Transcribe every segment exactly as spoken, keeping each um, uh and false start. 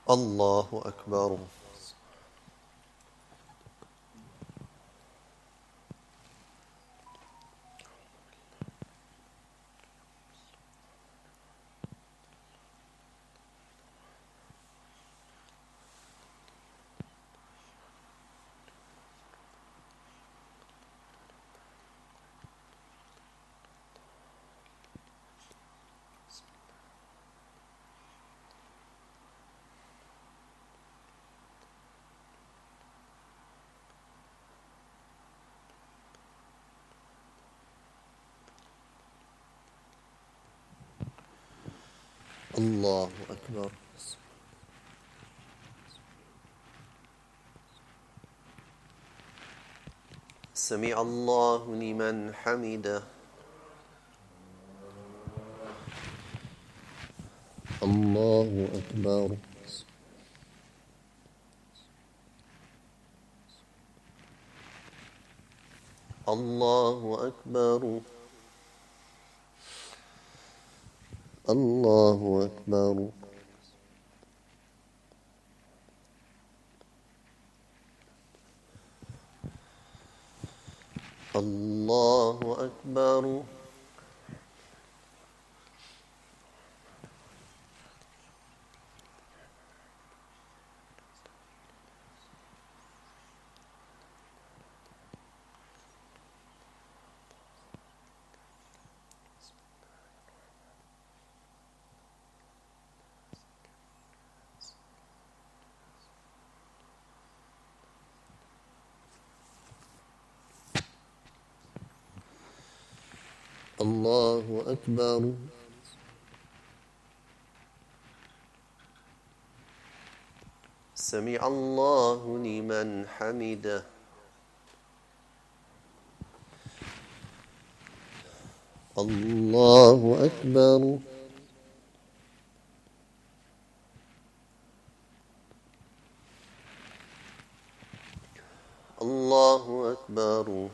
الله أكبر. الله أكبر. سمع الله لمن حمده. الله أكبر. الله أكبر. الله أكبر. الله أكبر. الله أكبر. سمع الله لمن حمده. الله أكبر. الله أكبر.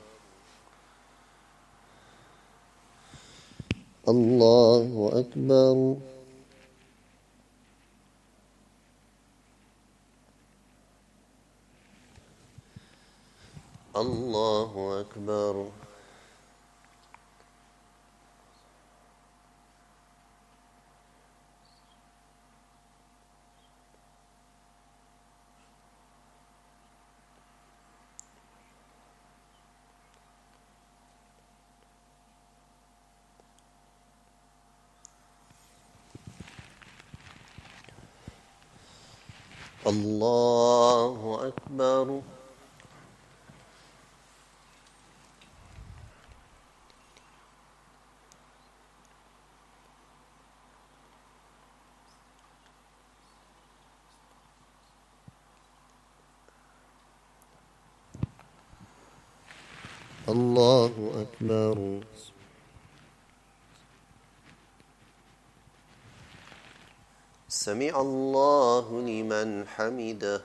الله أكبر. الله أكبر. الله أكبر. الله أكبر. سمع الله لمن حمده.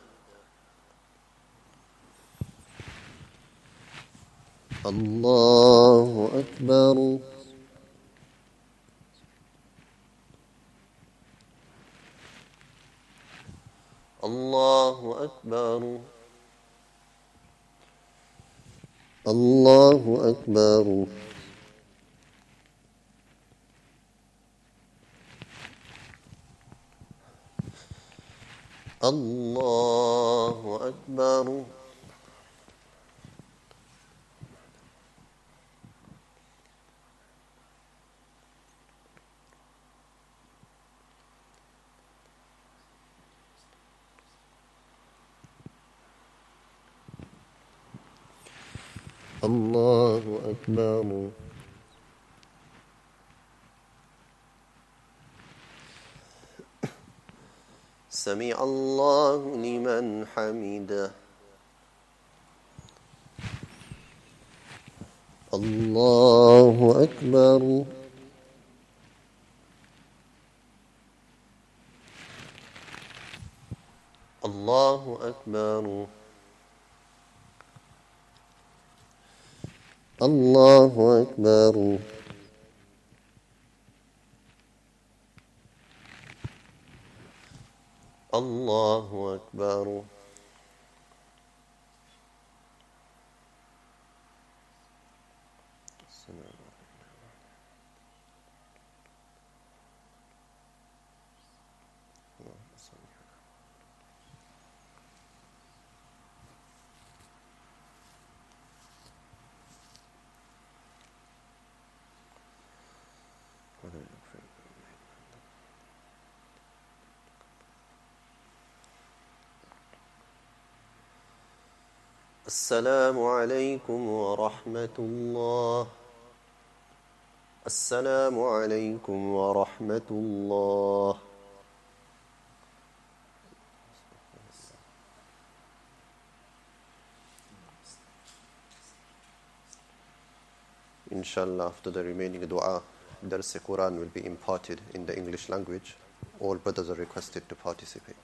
الله أكبر. الله أكبر. الله أكبر. الله أكبر. الله أكبر. سمع الله لمن حمده. الله أكبر. الله أكبر. الله أكبر. الله أكبر. السلام عليكم ورحمة الله. السلام عليكم ورحمة الله. Inshallah, after the remaining dua, Dars Quran will be imparted in the English language. All brothers are requested to participate.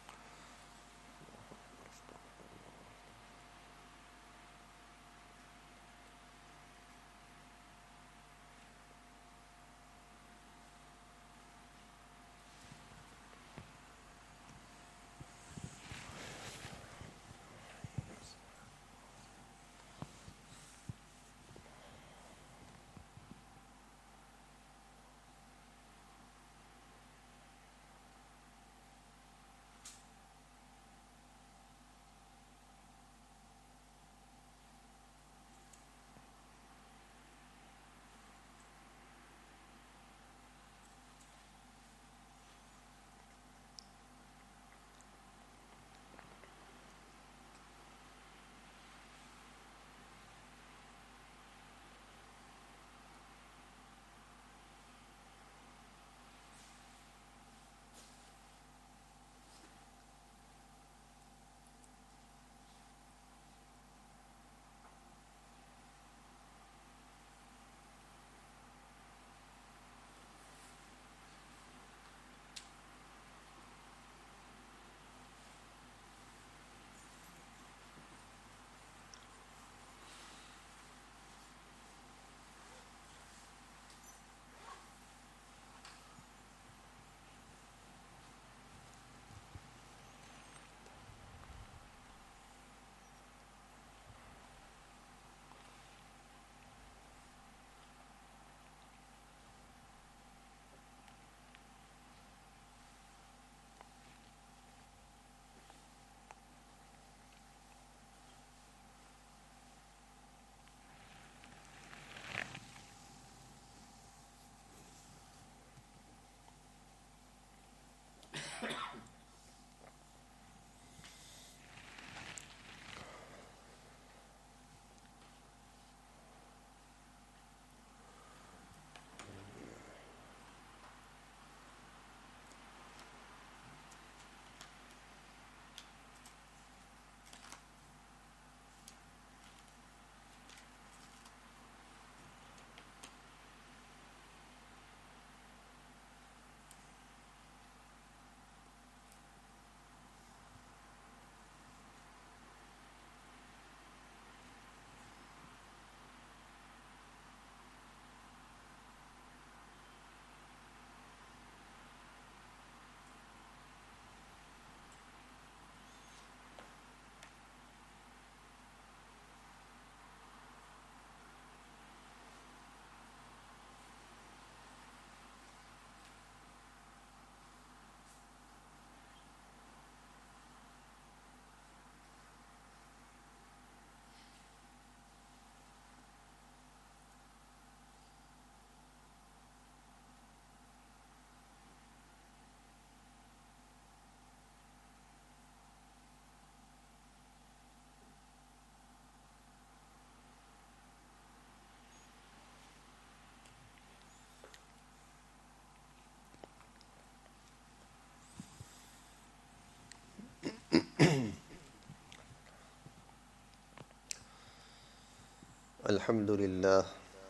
الحمد لله.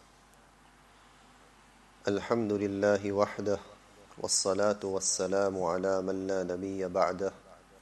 الحمد لله وحده، والصلاة والسلام على من لا نبي بعده.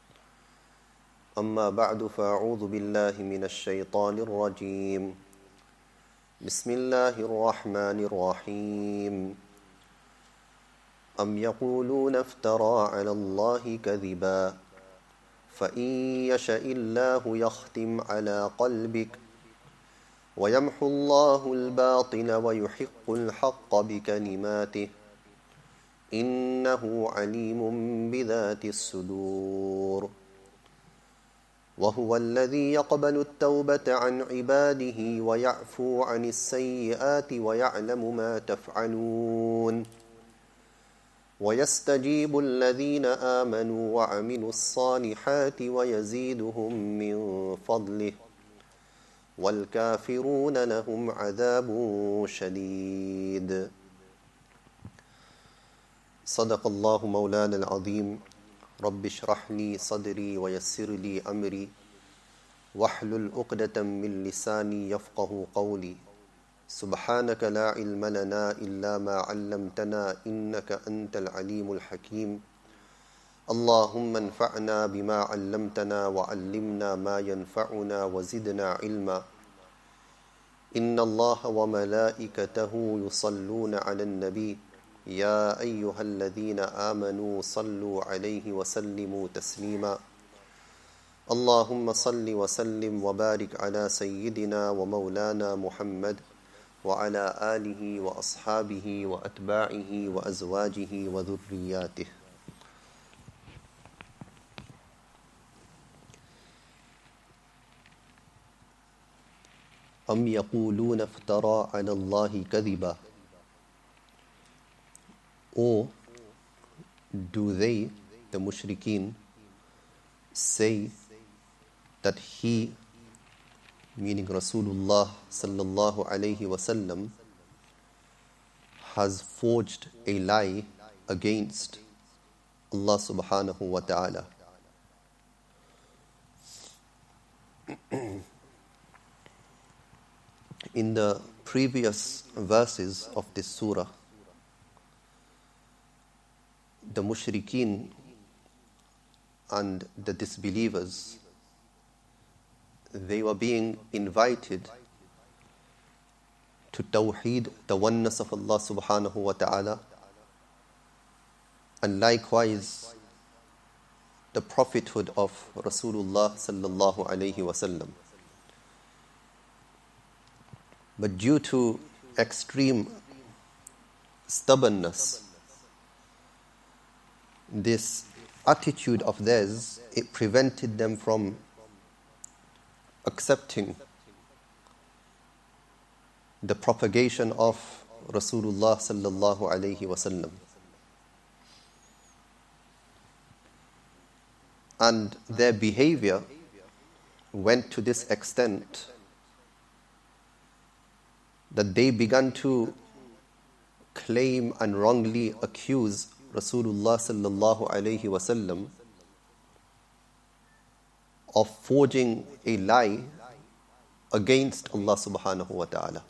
أما بعد، فأعوذ بالله من الشيطان الرجيم. بسم الله الرحمن الرحيم. أم يقولون افترى على الله كذبا فإن يشأ الله يختم على قلبك ويمحو الله الباطل ويحق الحق بكلماته إنه عليم بذات الصدور وهو الذي يقبل التوبة عن عباده ويعفو عن السيئات ويعلم ما تفعلون ويستجيب الذين آمنوا وعملوا الصالحات ويزيدهم من فضله والكافرون لهم عذاب شديد صدق الله مولانا العظيم رب اشرح لي صدري ويسر لي أمري واحلل عقدة من لساني يفقه قولي سبحانك لا علم لنا إلا ما علمتنا إنك أنت العليم الحكيم اللهم انفعنا بما علمتنا وعلمنا ما ينفعنا وزدنا علما إن الله وملائكته يصلون على النبي يا أيها الذين آمنوا صلوا عليه وسلموا تسليما اللهم صل وسلم وبارك على سيدنا ومولانا محمد وعلى آله وأصحابه وأتباعه وأزواجه وذرياته أم يقولون افترى على الله كذبا Or do they, the mushrikeen, say that he, meaning Rasulullah sallallahu alayhi wasallam, has forged a lie against Allah subhanahu wa ta'ala? In the previous verses of this surah, the mushrikeen and the disbelievers, they were being invited to tawheed, the oneness of Allah subhanahu wa ta'ala, and likewise the prophethood of Rasulullah sallallahu alayhi wasallam. But due to extreme stubbornness, this attitude of theirs, it prevented them from accepting the propagation of Rasulullah sallallahu alayhi wasallam. And their behavior went to this extent that they began to claim and wrongly accuse Rasulullah sallallahu alayhi wasallam of forging a lie against Allah subhanahu wa ta'ala.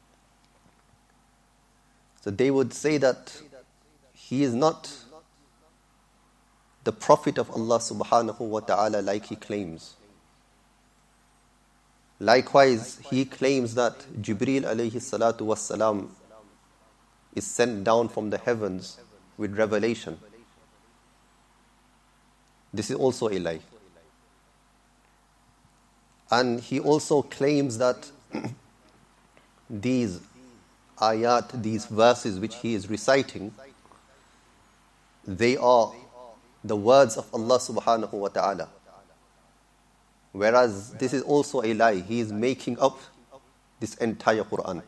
So they would say that he is not the prophet of Allah subhanahu wa ta'ala like he claims. Likewise, he claims that Jibreel alayhi salatu wassalam is sent down from the heavens with revelation. This is also a lie. And he also claims that these ayat, these verses which he is reciting, they are the words of Allah subhanahu wa ta'ala. Whereas this is also a lie. He is making up this entire Quran.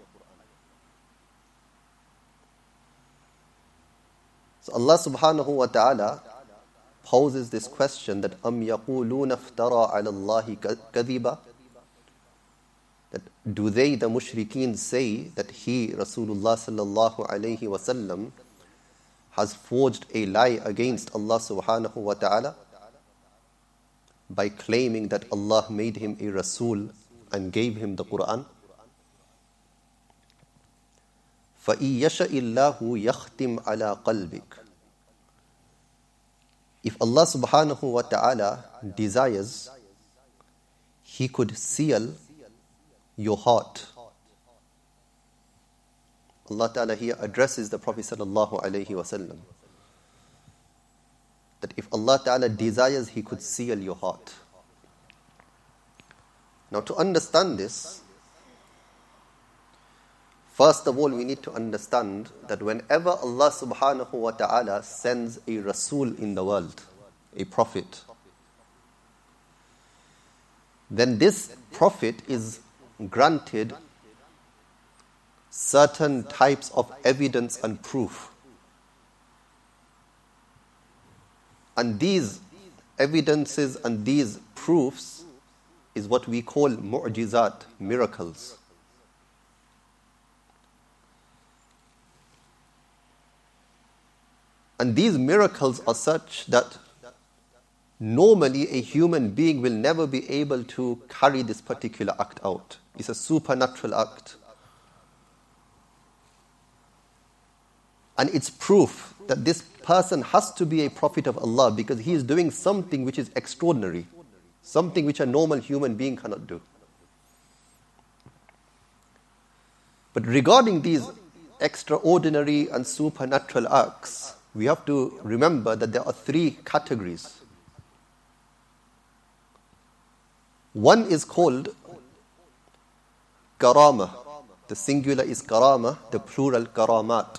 So Allah subhanahu wa ta'ala poses this question that أَمْ يَقُولُونَ افْتَرَى عَلَى اللَّهِ كَذِبًا, that do they, the mushrikeen, say that he, Rasulullah sallallahu alayhi wasallam, has forged a lie against Allah subhanahu wa ta'ala by claiming that Allah made him a Rasul and gave him the Quran? فَإِن يَشَإِ اللَّهُ يَخْتِمْ عَلَى قَلْبِكَ. If Allah subhanahu wa ta'ala desires, He could seal your heart. Allah ta'ala here addresses the Prophet sallallahu alayhi wa sallam. that if Allah Ta'ala desires, He could seal your heart. Now to understand this, first of all, we need to understand that whenever Allah Subhanahu wa Ta'ala sends a Rasul in the world, a prophet, then this prophet is granted certain types of evidence and proof. And these evidences and these proofs is what we call mu'jizat, miracles. And these miracles are such that normally a human being will never be able to carry this particular act out. It's a supernatural act. And it's proof that this person has to be a prophet of Allah because he is doing something which is extraordinary, something which a normal human being cannot do. But regarding these extraordinary and supernatural acts, we have to remember that there are three categories. One is called karama. The singular is karama, the plural karamat.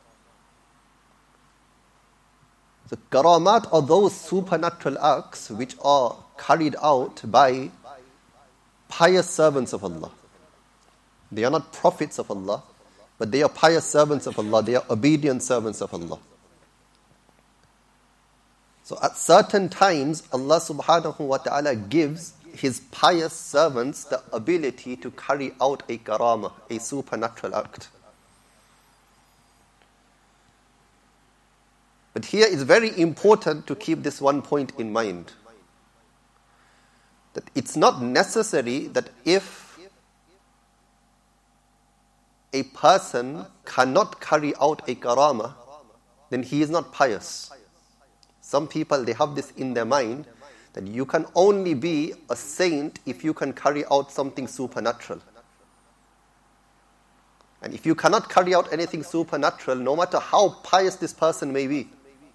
So karamat are those supernatural acts which are carried out by pious servants of Allah. They are not prophets of Allah, but they are pious servants of Allah. They are obedient servants of Allah. So at certain times, Allah subhanahu wa ta'ala gives His pious servants the ability to carry out a karama, a supernatural act. But here it's very important to keep this one point in mind. That it's not necessary that if a person cannot carry out a karama, then he is not pious. Some people, they have this in their mind, that you can only be a saint if you can carry out something supernatural. And if you cannot carry out anything supernatural, no matter how pious this person may be,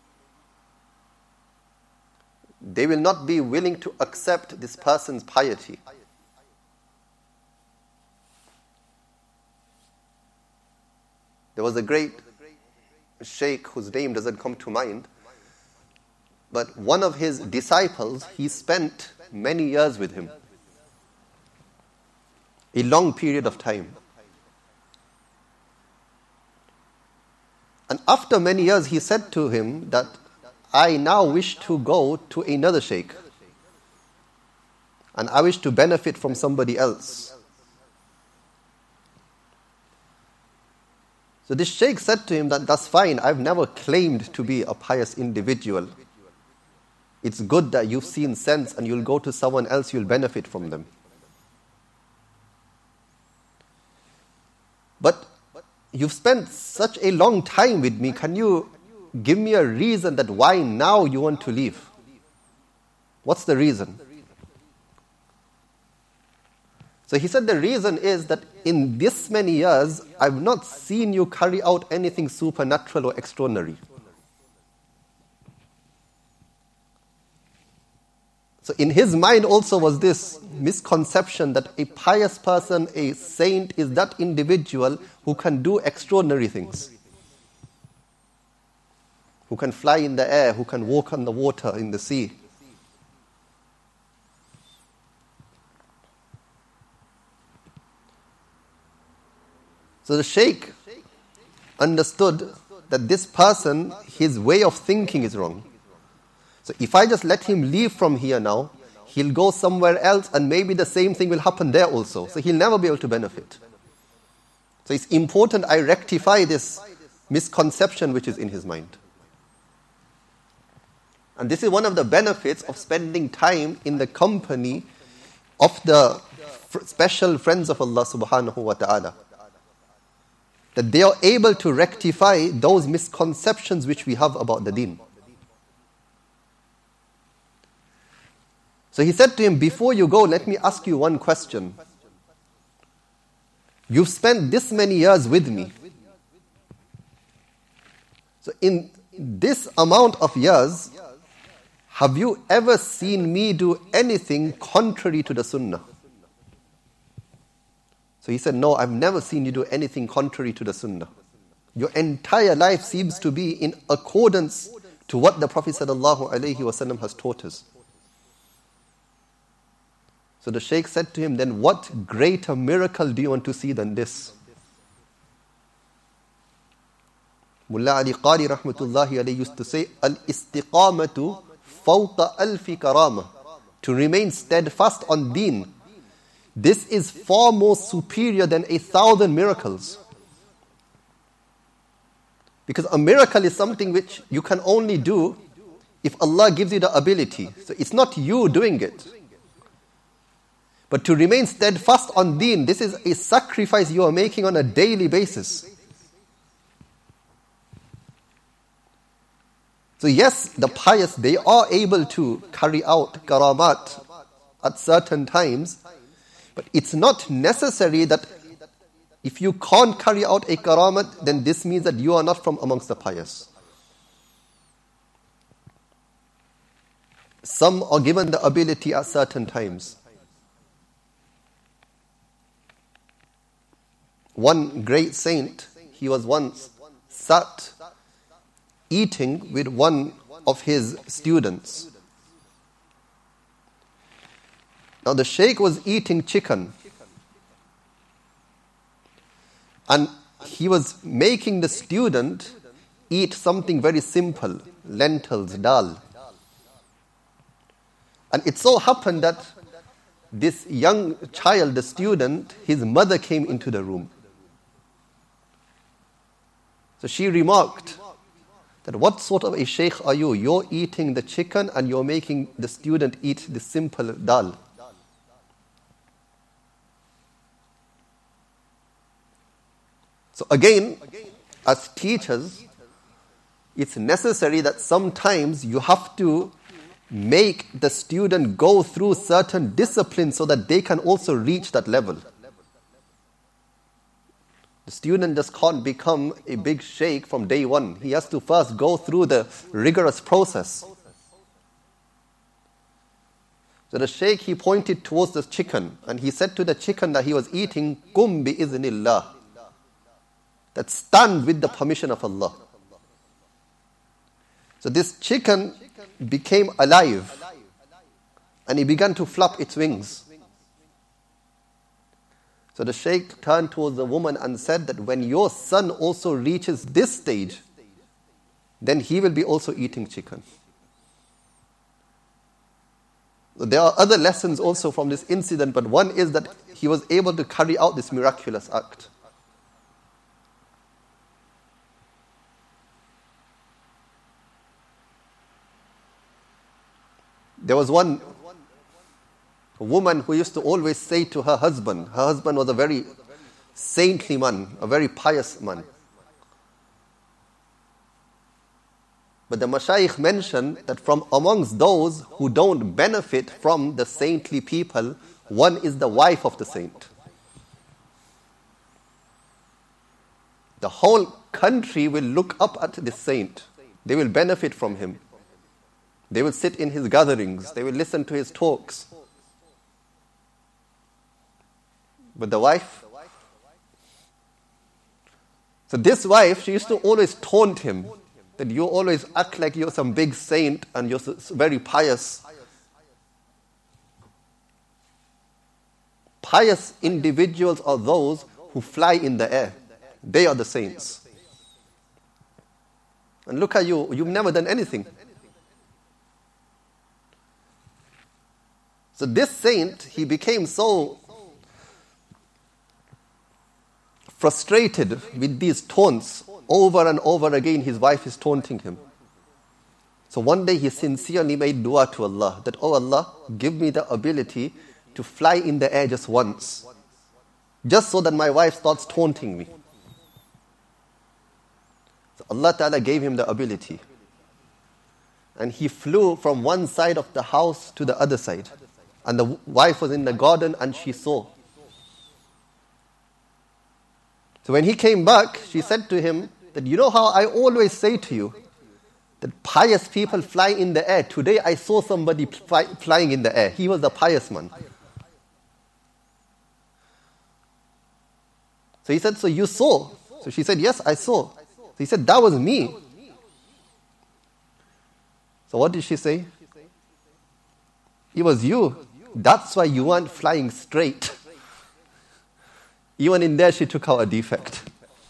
they will not be willing to accept this person's piety. There was a great sheikh whose name doesn't come to mind, but one of his disciples, he spent many years with him. A long period of time. And after many years, he said to him that, I now wish to go to another sheikh. And I wish to benefit from somebody else. So this sheikh said to him that, that's fine, I've never claimed to be a pious individual. It's good that you've seen sense and you'll go to someone else, you'll benefit from them. But you've spent such a long time with me, can you give me a reason that why now you want to leave? What's the reason? So he said the reason is that in this many years, I've not seen you carry out anything supernatural or extraordinary. So in his mind also was this misconception that a pious person, a saint, is that individual who can do extraordinary things. Who can fly in the air, who can walk on the water, in the sea. So the sheikh understood that this person, his way of thinking is wrong. So if I just let him leave from here now, he'll go somewhere else and maybe the same thing will happen there also. So he'll never be able to benefit. So it's important I rectify this misconception which is in his mind. And this is one of the benefits of spending time in the company of the special friends of Allah subhanahu wa ta'ala. That they are able to rectify those misconceptions which we have about the deen. So he said to him, before you go, let me ask you one question. You've spent this many years with me. So in this amount of years, have you ever seen me do anything contrary to the sunnah? So he said, no, I've never seen you do anything contrary to the sunnah. Your entire life seems to be in accordance to what the Prophet ﷺ has taught us. So the Shaykh said to him, then what greater miracle do you want to see than this? Mullah Ali Qari rahmatullahi alayhi used to say, al-istiqamatu fawqa alfi karama. To remain steadfast on deen. This is far more superior than a thousand miracles. Because a miracle is something which you can only do if Allah gives you the ability. So it's not you doing it. But to remain steadfast on deen, this is a sacrifice you are making on a daily basis. So yes, the pious, they are able to carry out karamat at certain times, but it's not necessary that if you can't carry out a karamat, then this means that you are not from amongst the pious. Some are given the ability at certain times. One great saint, he was once sat eating with one of his students. Now the Shaykh was eating chicken. And he was making the student eat something very simple, lentils, dal. And it so happened that this young child, the student, his mother came into the room. So she remarked that what sort of a Shaykh are you? You're eating the chicken and you're making the student eat the simple dal. So again, as teachers, it's necessary that sometimes you have to make the student go through certain disciplines so that they can also reach that level. The student just can't become a big Shaykh from day one. He has to first go through the rigorous process. So the Shaykh, he pointed towards the chicken and he said to the chicken that he was eating, Qum bi iznillah. That stand with the permission of Allah. So this chicken became alive and he began to flap its wings. So the Shaykh turned towards the woman and said that when your son also reaches this stage, then he will be also eating chicken. So there are other lessons also from this incident, but one is that he was able to carry out this miraculous act. There was one woman who used to always say to her husband, her husband was a very saintly man, a very pious man. But the Mashayikh mentioned that from amongst those who don't benefit from the saintly people, one is the wife of the saint. The whole country will look up at this saint. They will benefit from him. They will sit in his gatherings. They will listen to his talks. But the wife? So this wife, she used to always taunt him that you always act like you're some big saint and you're very pious. Pious individuals are those who fly in the air. They are the saints. And look at you, you've never done anything. So this saint, he became so frustrated with these taunts. Over and over again, his wife is taunting him. So one day he sincerely made dua to Allah, that, oh Allah, give me the ability to fly in the air just once. Just so that my wife starts taunting me. So Allah Ta'ala gave him the ability. And he flew from one side of the house to the other side. And the wife was in the garden and she saw. So when he came back, she said to him that, you know how I always say to you That pious people fly in the air. Today I saw somebody fly, flying in the air. He was a pious man. So he said, so you saw? So she said, yes, I saw. So he said, that was me. So what did she say? It was you. That's why you weren't flying straight. Even in there she took out a defect.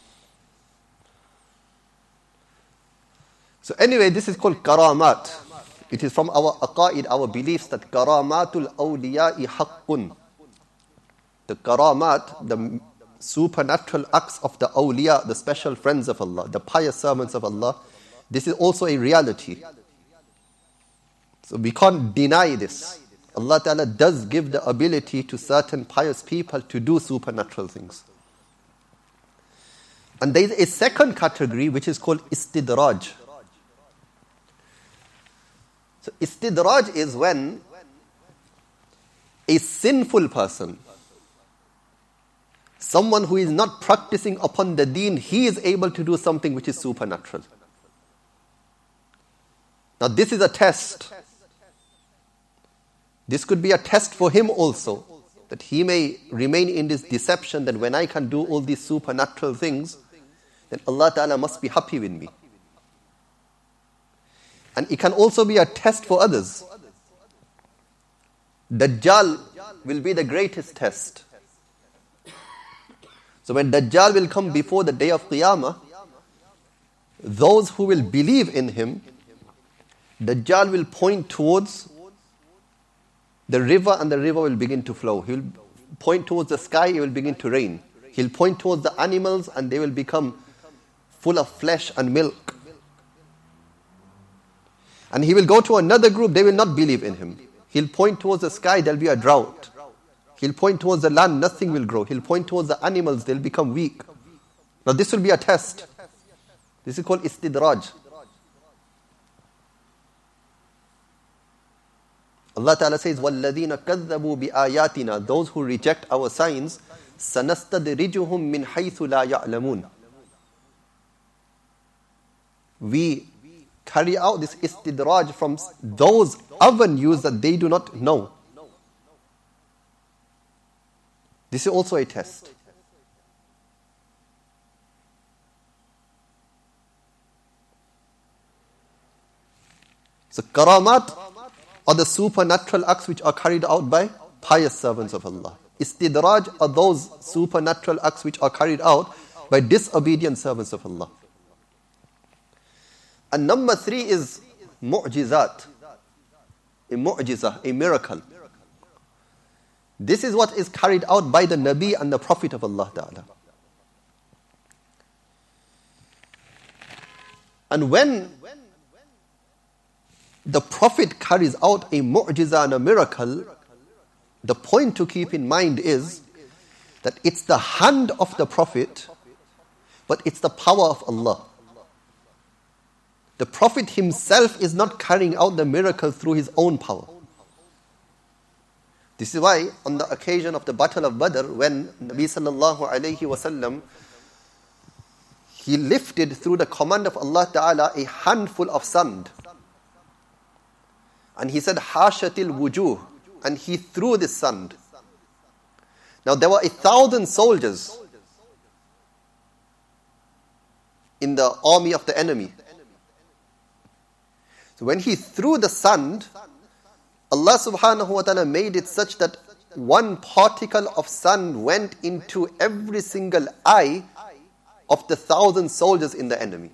So anyway, this is called karamat. It is from our aqaid, our beliefs that karamatul awliya'i haqqun. The karamat, the supernatural acts of the awliya, the special friends of Allah, the pious servants of Allah, this is also a reality. So we can't deny this. Allah Ta'ala does give the ability to certain pious people to do supernatural things. And there is a second category which is called istidraj. So istidraj is when a sinful person, someone who is not practicing upon the deen, he is able to do something which is supernatural. Now this is a test. This could be a test for him also, that he may remain in this deception that when I can do all these supernatural things, then Allah Ta'ala must be happy with me. And it can also be a test for others. Dajjal will be the greatest test. So when Dajjal will come before the day of Qiyamah, those who will believe in him, Dajjal will point towards the river and the river will begin to flow. He will point towards the sky, it will begin to rain. He'll point towards the animals and they will become full of flesh and milk. And he will go to another group, they will not believe in him. He'll point towards the sky, there'll be a drought. He'll point towards the land, nothing will grow. He'll point towards the animals, they'll become weak. Now this will be a test. This is called istidraj. Allah Ta'ala says, وَالَّذِينَ كَذَّبُوا بِآيَاتِنَا, those who reject our signs, سَنَسْتَدْرِجُهُمْ مِنْ حَيْثُ لَا يَعْلَمُونَ. We carry out this istidraj from those avenues that they do not know. This is also a test. So karamat are the supernatural acts which are carried out by pious servants of Allah. Istidraj are those supernatural acts which are carried out by disobedient servants of Allah. And number three is mu'jizat. A mu'jizah, a miracle. This is what is carried out by the Nabi and the Prophet of Allah Ta'ala. And when the Prophet carries out a mu'jizah and a miracle, the point to keep in mind is that it's the hand of the Prophet, but it's the power of Allah. The Prophet himself is not carrying out the miracle through his own power. This is why on the occasion of the Battle of Badr, when Nabi sallallahu alayhi wasallam, he lifted through the command of Allah Ta'ala a handful of sand. And he said, Hashatil wujuh. And he threw this sand. Now there were a thousand soldiers in the army of the enemy. So when he threw the sand, Allah subhanahu wa ta'ala made it such that one particle of sand went into every single eye of the thousand soldiers in the enemy.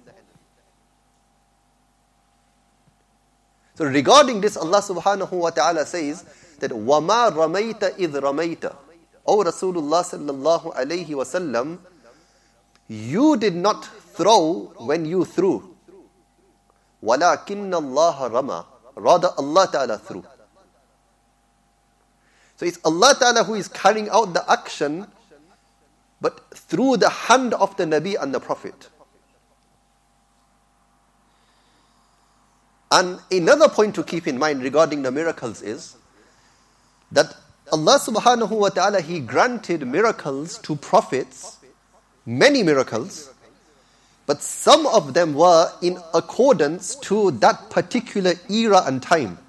So regarding this, Allah subhanahu wa ta'ala says that وَمَا رَمَيْتَ إِذْ رَمَيْتَ. O Rasulullah sallallahu alayhi wa sallam, you did not throw when you threw. وَلَكِنَّ اللَّهَ رَمَى. Rather Allah ta'ala threw. So it's Allah Ta'ala who is carrying out the action, but through the hand of the Nabi and the Prophet. And another point to keep in mind regarding the miracles is that Allah subhanahu wa ta'ala, He granted miracles to prophets, many miracles, But some of them were in accordance to that particular era and time.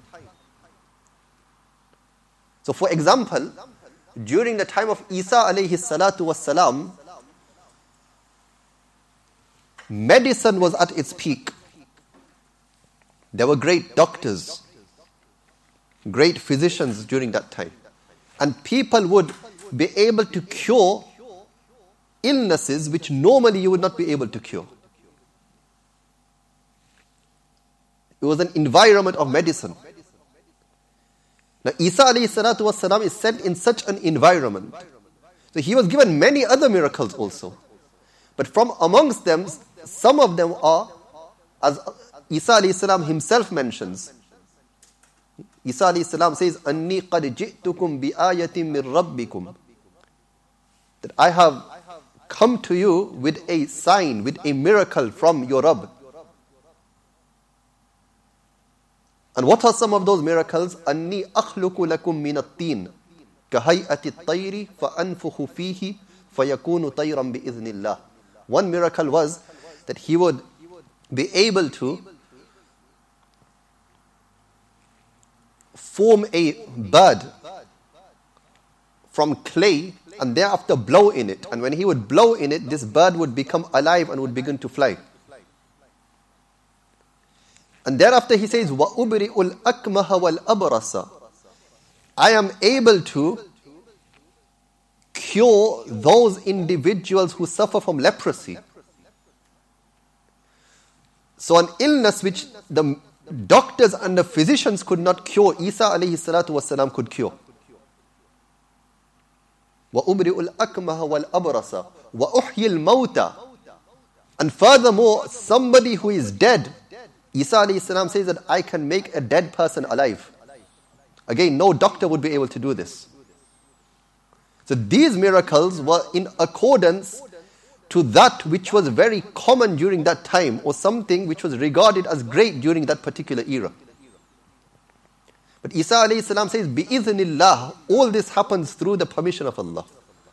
So for example, during the time of Isa alayhi salatu was salam, medicine was at its peak. There were great doctors, great physicians during that time. And people would be able to cure illnesses which normally you would not be able to cure. It was an environment of medicine. Now Isa alayhi salatu was salam is sent in such an environment. So he was given many other miracles also. But from amongst them, some of them are, as Isa alayhi salam himself mentions, Isa alayhi salam says, "Anni qad ji'tukum bi ayatin min rabbikum." That I have come to you with a sign, with a miracle from your Rabb. And what are some of those miracles? "Anni akhluqu lakum min at-tin kahay'ati at-tayri fa anfukhu fihi fayakunu tayran bi idhnillah." One miracle was that he would be able to form a bird from clay and thereafter blow in it. And when he would blow in it, this bird would become alive and would begin to fly. And thereafter he says, وَأُبْرِئُ الْأَكْمَهَ وَالْأَبْرَسَ. I am able to cure those individuals who suffer from leprosy. So an illness which the doctors and the physicians could not cure, Isa alayhi salatu wasalam could cure. وَأُبْرِئُ الْأَكْمَهَ وَالْأَبْرَسَ وَأُحْيِي الْمَوْتَى. And furthermore, somebody who is dead, Isa alayhi salam says that I can make a dead person alive. Again, no doctor would be able to do this. So these miracles were in accordance to that which was very common during that time, or something which was regarded as great during that particular era. But Isa alayhi salam says, "Bi-idhnillah," all this happens through the permission of Allah.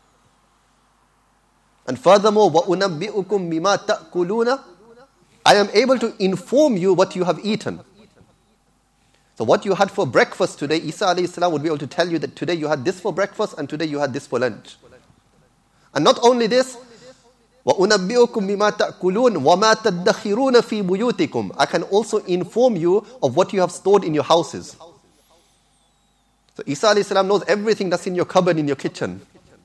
And furthermore, وَأُنَبِّئُكُم بِمَا تَأْكُلُونَ. I am able to inform you what you have eaten. So what you had for breakfast today, Isa alayhi salam would be able to tell you that today you had this for breakfast and today you had this for lunch. And not only this, وَأُنَبِّئُكُم بِمَا تَأْكُلُونَ وَمَا تَدَّخِرُونَ فِي بُيُوتِكُمْ. I can also inform you of what you have stored in your houses. So Isa alayhi salam knows everything that's in your cupboard, in your kitchen.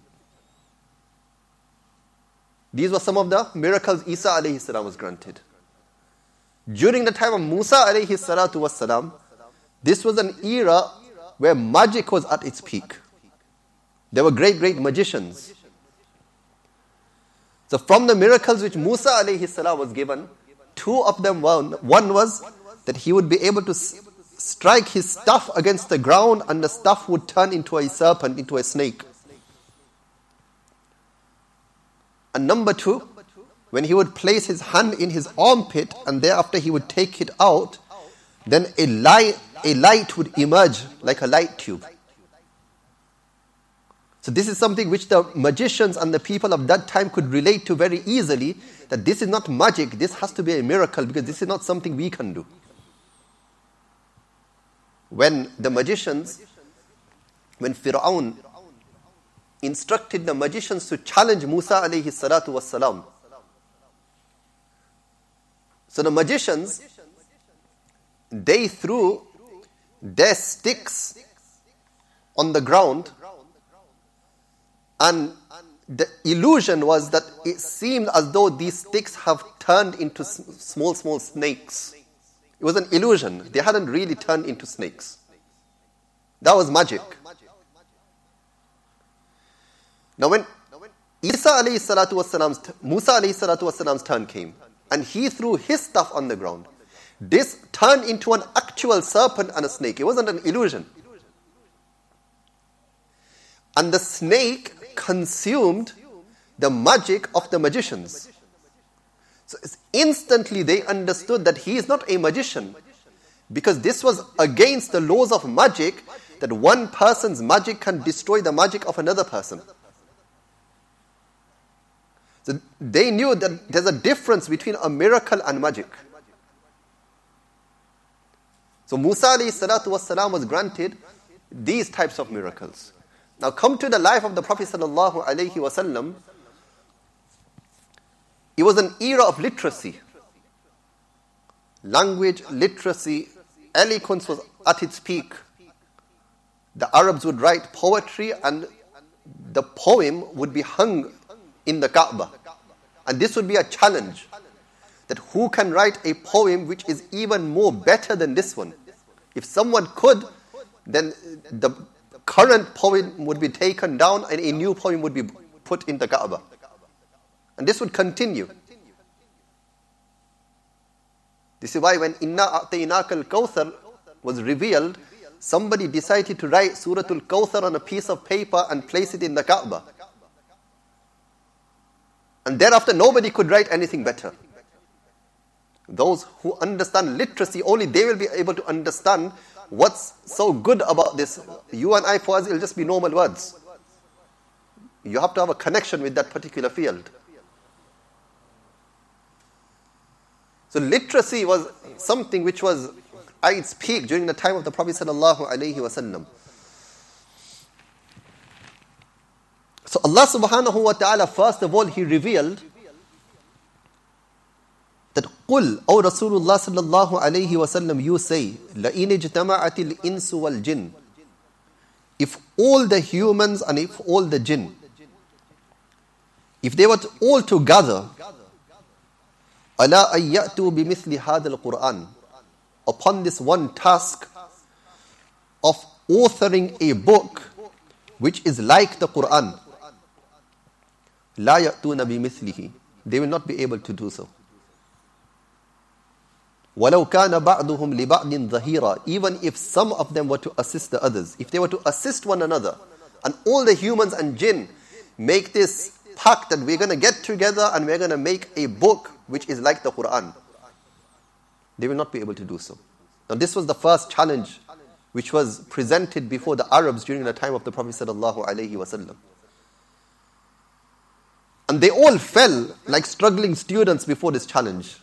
These were some of the miracles Isa alayhi salam was granted. During the time of Musa alayhi salatu was salam, this was an era where magic was at its peak. There were great, great magicians. So from the miracles which Musa alayhi salam was given, two of them were, one was that he would be able to strike his staff against the ground and the staff would turn into a serpent, into a snake. And number two, when he would place his hand in his armpit and thereafter he would take it out, then a light, a light would emerge like a light tube. So this is something which the magicians and the people of that time could relate to very easily, that this is not magic, this has to be a miracle because this is not something we can do. When the magicians, when Fir'aun instructed the magicians to challenge Musa alayhi salatu was salam. So the magicians, they threw their sticks on the ground, and the illusion was that it seemed as though these sticks have turned into small, small snakes. It was an illusion. They hadn't really turned into snakes. That was magic. Now when Isa alayhi salatu wasalam's, Musa alayhi salatu wasalam's turn came, and he threw his stuff on the ground, this turned into an actual serpent and a snake. It wasn't an illusion. And the snake consumed the magic of the magicians. So instantly they understood that he is not a magician, because this was against the laws of magic, that one person's magic can destroy the magic of another person. So they knew that there's a difference between a miracle and magic. So Musa alayhi salatu wassalam was granted these types of miracles. Now come to the life of the Prophet sallallahu alaihi wasallam. It was an era of literacy. Language, literacy, eloquence was at its peak. The Arabs would write poetry and the poem would be hung in the Kaaba. And this would be a challenge. That who can write a poem which is even more better than this one? If someone could, then the current poem would be taken down and a new poem would be put in the Kaaba. And this would continue. This is why when Inna A'tainaka al-Kawthar was revealed, somebody decided to write Surah Al-Kawthar on a piece of paper and place it in the Kaaba. And thereafter nobody could write anything better. Those who understand literacy, only they will be able to understand what's so good about this. You and I, for us, it'll just be normal words. You have to have a connection with that particular field. So literacy was something which was at its peak during the time of the Prophet sallallahu alaihi wasallam. So Allah subhanahu wa ta'ala, first of all, He revealed that قُلْ O Rasulullah sallallahu alayhi wa sallam, you say, لَإِنِ اجْتَمَعَتِ الْإِنسُ وَالْجِنُّ If all the humans and if all the jinn, if they were to all together, أَلَا أَن يَأْتُوا بِمِثْلِ هَذَا الْقُرْآنِ upon this one task of authoring a book which is like the Qur'an, لَا يَأْتُونَ بِمِثْلِهِ they will not be able to do so. وَلَوْ كَانَ بَعْضُهُمْ لِبَعْضٍ ظَهِيرًا even if some of them were to assist the others, if they were to assist one another, and all the humans and jinn make this pact that we're going to get together and we're going to make a book which is like the Qur'an, they will not be able to do so. Now this was the first challenge which was presented before the Arabs during the time of the Prophet sallallahu alaihi wasallam. And they all fell like struggling students before this challenge.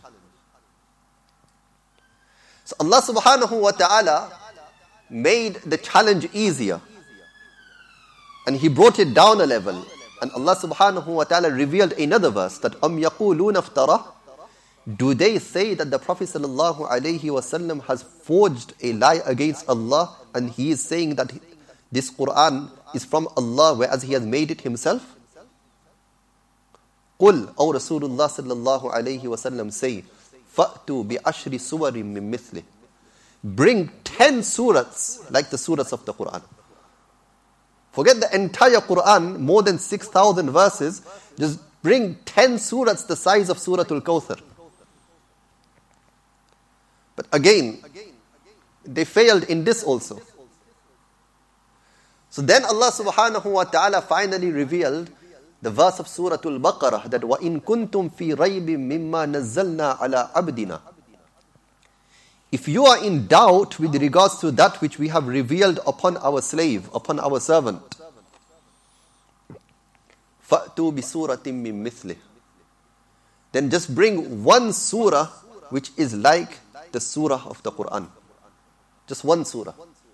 So Allah subhanahu wa ta'ala made the challenge easier. And He brought it down a level. And Allah subhanahu wa ta'ala revealed another verse that أَمْ يَقُولُونَ افْتَرَى do they say that the Prophet sallallahu alaihi wasallam has forged a lie against Allah and he is saying that this Qur'an is from Allah whereas he has made it himself? قُلْ O Rasulullah sallallahu alaihi wasallam say, فَأْتُوا بِعَشْرِ سُوَرٍ مِّن مِثْلِهِ bring ten surahs like the surahs of the Qur'an. Forget the entire Qur'an, more than six thousand verses, just bring ten surahs the size of Surah Al-Kawthar. But again, they failed in this also. So then Allah subhanahu wa ta'ala finally revealed the verse of Surah Al-Baqarah that وَإِن كُنْتُمْ فِي رَيْبٍ مِّمَّا نَزَّلْنَا عَلَىٰ عَبْدِنَا if you are in doubt with regards to that which we have revealed upon our slave, upon our servant, فَأْتُوا بِسُورَةٍ مِّن مِثْلِهِ then just bring one surah which is like the surah of the Qur'an. Just one surah.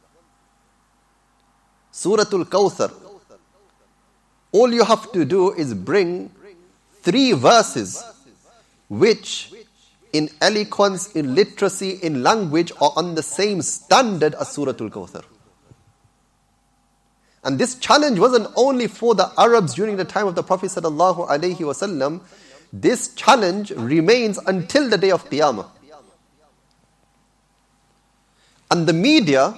Surah Al-Kawthar. All you have to do is bring three verses which in eloquence, in literacy, in language are on the same standard as Surah Al-Kawthar. And this challenge wasn't only for the Arabs during the time of the Prophet sallallahu alaihi wasallam. This challenge remains until the day of Qiyamah. And the media,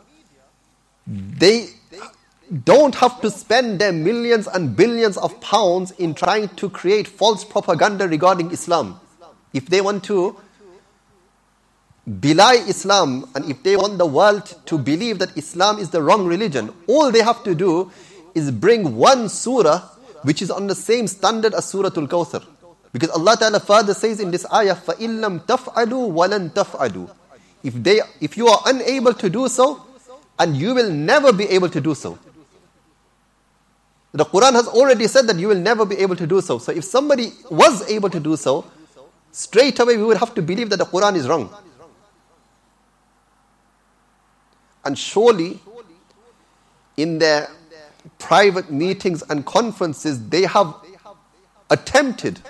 they don't have to spend their millions and billions of pounds in trying to create false propaganda regarding Islam. If they want to belie Islam and if they want the world to believe that Islam is the wrong religion, all they have to do is bring one surah which is on the same standard as Surah Al-Kawthar. Because Allah Ta'ala further says in this ayah, فَإِن لَمْ تَفْعَلُوا وَلَن تَفْعَلُوا If they, if you are unable to do so, and you will never be able to do so. The Quran has already said that you will never be able to do so. So if somebody was able to do so, straight away we would have to believe that the Quran is wrong. And surely, in their private meetings and conferences, they have attempted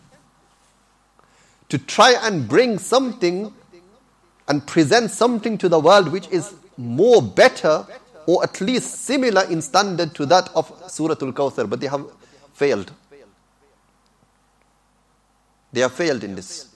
to try and bring something and present something to the world which is more better, or at least similar in standard to that of Surah Al-Kawthar, but they have failed. They have failed in this.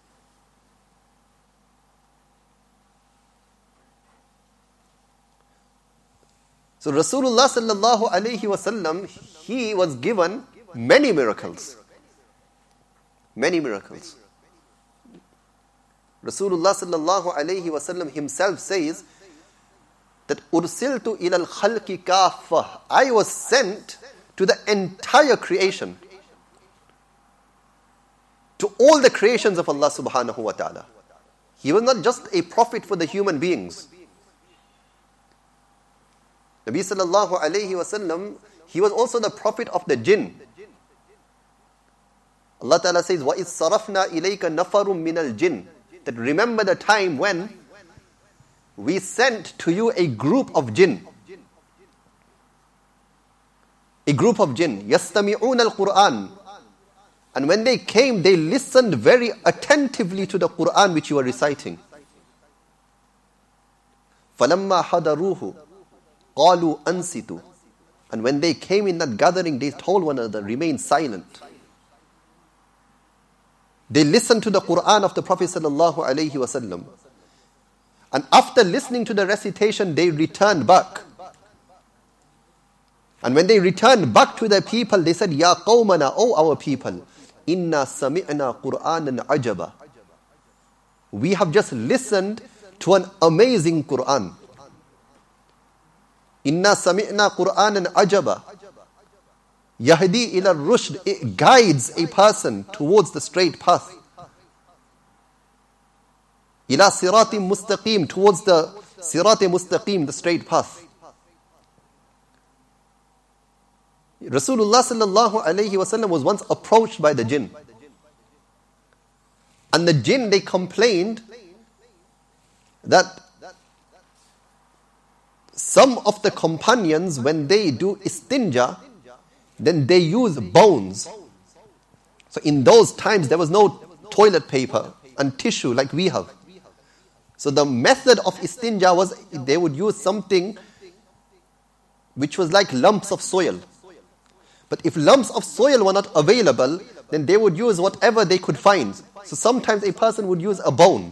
So Rasulullah sallallahu alayhi wasallam, he was given many miracles. Many miracles. Rasulullah sallallahu alayhi wasallam himself says that ursiltu ilal khalqi kaffah, I was sent to the entire creation, to all the creations of Allah subhanahu wa ta'ala. He was not just a prophet for the human beings. Nabi sallallahu alayhi wasallam, he was also the prophet of the jinn. Allah ta'ala says, وَإِذْ صَرَفْنَا إِلَيْكَ نَفَرٌ مِّنَ الْجِنِّ, that remember the time when we sent to you a group of jinn. A group of jinn. يَسْتَمِعُونَ الْقُرْآنِ, and when they came, they listened very attentively to the Quran which you were reciting. فَلَمَّا حَضَرُوهُ قَالُوا أَنْسِتُوا, and when they came in that gathering, they told one another, remain silent. They listened to the Quran of the Prophet sallallahu alaihi wasallam. And after listening to the recitation, they returned back. And when they returned back to their people, they said, Ya qawmana, O our people, inna sami'na Qur'anan ajaba. We have just listened to an amazing Quran. Inna sami'na Qur'anan ajaba. Yahdi ila rushd, it guides a person towards the straight path. Ila siratim mustaqim, towards the siratim mustaqim, the straight path. Rasulullah sallallahu alayhi wasallam was once approached by the jinn. And the jinn, they complained that some of the companions, when they do istinja, then they use bones. So in those times, there was no toilet paper and tissue like we have. So the method of istinja was they would use something which was like lumps of soil. But if lumps of soil were not available, then they would use whatever they could find. So sometimes a person would use a bone.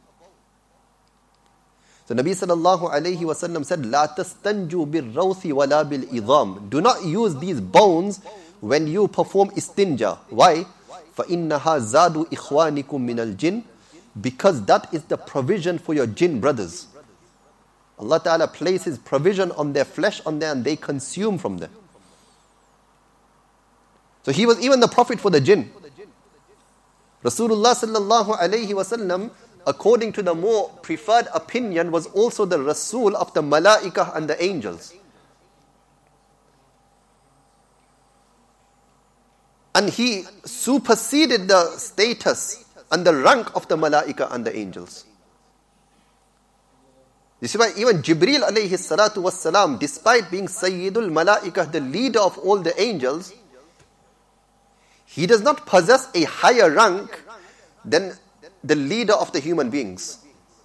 So Nabi sallallahu alayhi wa sallam said, "La tastanju bil rawthi wala bil idham." Do not use these bones when you perform istinja. Why? فَإِنَّهَا زَادُ إِخْوَانِكُم مِّنَ الْجِنِّ, because that is the provision for your jinn brothers. Allah Ta'ala places provision on their flesh on there and they consume from them. So he was even the prophet for the jinn. Rasulullah sallallahu alayhi wa sallam, according to the more preferred opinion, was also the Rasul of the Malaikah and the angels. And he superseded the status and the rank of the Malaikah and the angels. This is why even Jibreel alayhi salatu wassalam, despite being Sayyidul Malaikah, the leader of all the angels, he does not possess a higher rank than the leader of the human beings.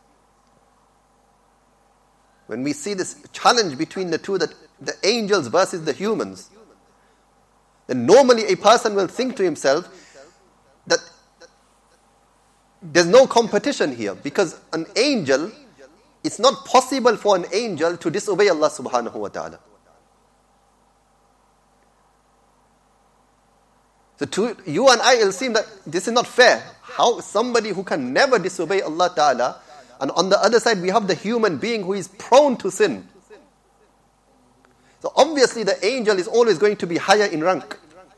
When we see this challenge between the two, that the angels versus the humans, then normally a person will think to himself that there's no competition here, because an angel, it's not possible for an angel to disobey Allah subhanahu wa ta'ala. So to you and I, it'll seem that this is not fair. How somebody who can never disobey Allah ta'ala, and on the other side we have the human being who is prone to sin. So obviously the angel is always going to be higher in rank.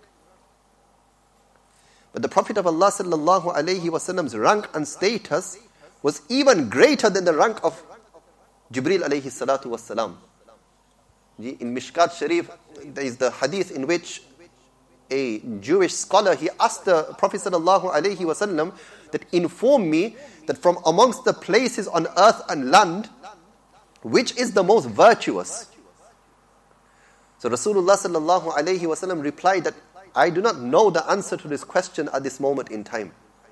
But the Prophet of Allah sallallahu alayhi wa sallam's rank and status was even greater than the rank of Jibreel alayhi salatu wassalam. In Mishkat Sharif, there is the hadith in which a Jewish scholar, he asked the Prophet sallallahu alaihi wasallam that inform me that from amongst the places on earth and land, which is the most virtuous? So Rasulullah sallallahu alaihi wasallam replied that I do not know the answer to this question at this moment in time.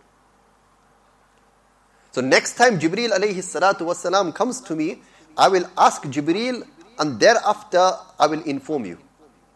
So next time Jibreel alayhi salatu wasalam comes to me, I will ask Jibreel and thereafter I will inform you.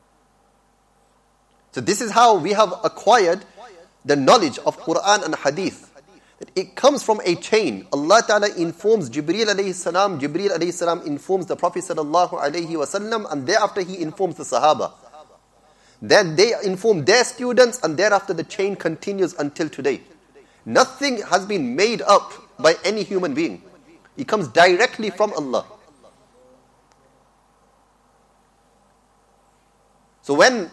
So this is how we have acquired the knowledge of Quran and Hadith. It comes from a chain. Allah Ta'ala informs Jibreel alayhi salam, Jibreel alayhi salam informs the Prophet sallallahu alayhi wasallam, and thereafter he informs the Sahaba. Then they inform their students, and thereafter the chain continues until today. Nothing has been made up by any human being. It comes directly from Allah. So when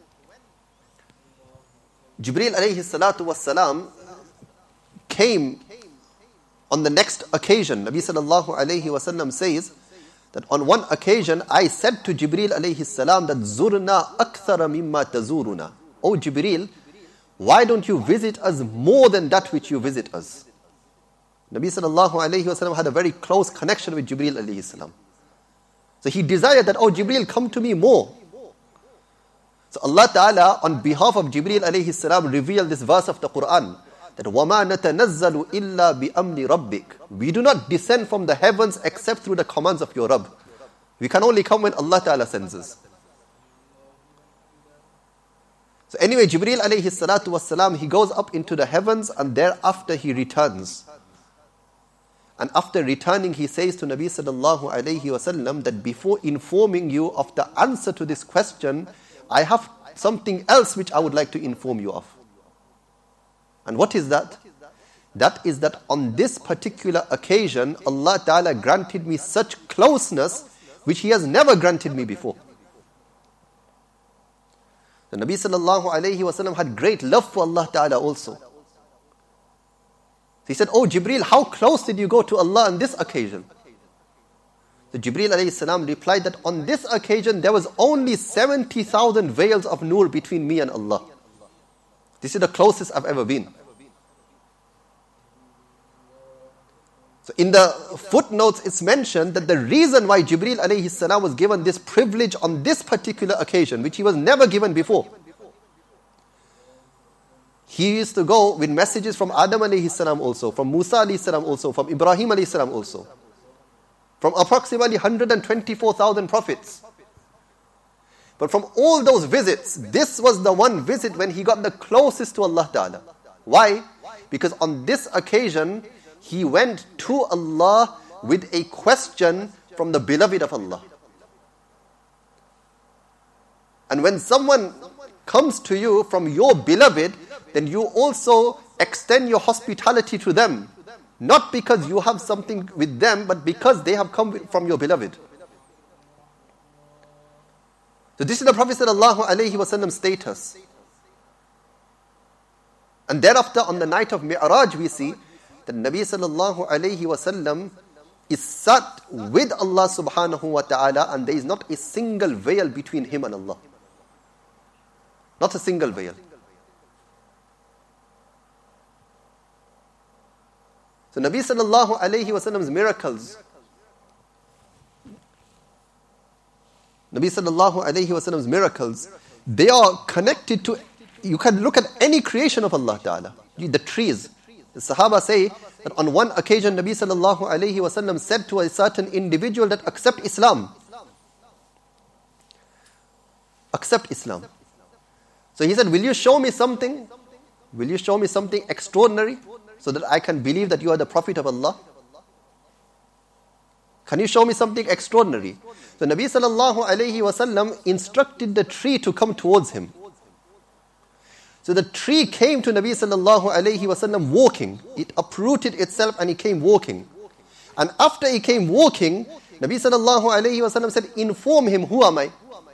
Jibreel alayhi salatu wassalam came on the next occasion, Nabi sallallahu alayhi wasallam says that on one occasion I said to Jibreel alayhi salam that Zurna akthara mimma tazuruna. Oh Jibreel, why don't you visit us more than that which you visit us? Nabi sallallahu alayhi wasallam had a very close connection with Jibreel alayhi salam. So he desired that, oh Jibreel, come to me more. So Allah Ta'ala, on behalf of Jibreel alayhi salam, revealed this verse of the Quran, that وَمَا نَتَنَزَّلُ إِلَّا بِأَمْرِ رَبِّكَ. We do not descend from the heavens except through the commands of your Rabb. We can only come when Allah Ta'ala sends us. So anyway, Jibreel alayhi salatu wassalam, he goes up into the heavens and thereafter he returns. And after returning, he says to Nabi sallallahu alayhi wasallam that before informing you of the answer to this question, I have something else which I would like to inform you of. And what is that? That is that on this particular occasion, Allah Ta'ala granted me such closeness which He has never granted me before. The Nabi sallallahu alayhi wasallam had great love for Allah Ta'ala also. He said, oh Jibreel, how close did you go to Allah on this occasion? So Jibreel alayhi salam replied that on this occasion there was only seventy thousand veils of nur between me and Allah. This is the closest I've ever been. So in the footnotes it's mentioned that the reason why Jibreel alayhi salam was given this privilege on this particular occasion, which he was never given before. He used to go with messages from Adam alayhi salam also, from Musa alayhi salam also, from Ibrahim alayhi salam also. From approximately one hundred twenty-four thousand prophets. But from all those visits, this was the one visit when he got the closest to Allah Ta'ala. Why? Because on this occasion, he went to Allah with a question from the beloved of Allah. And when someone comes to you from your beloved, then you also extend your hospitality to them. Not because you have something with them, but because they have come from your beloved. So this is the Prophet sallallahu alaihi wasallam status. And thereafter on the night of Mi'raj we see that Nabi sallallahu alaihi wasallam is sat with Allah subhanahu wa ta'ala, and there is not a single veil between him and Allah. Not a single veil. So Nabi sallallahu alayhi wasallam's miracles, Nabi sallallahu alayhi wasallam's miracles, they are connected to, you can look at any creation of Allah Ta'ala. The trees. The Sahaba say that on one occasion Nabi sallallahu alayhi wasallam said to a certain individual that accept Islam. Accept Islam. So he said, will you show me something? Will you show me something extraordinary so that I can believe that you are the Prophet of Allah? Can you show me something extraordinary? So Nabi sallallahu alayhi wasallam instructed the tree to come towards him. So the tree came to Nabi sallallahu alayhi wasallam walking. It uprooted itself and it came walking. And after it came walking, Nabi sallallahu alayhi wasallam said, inform him, who am I?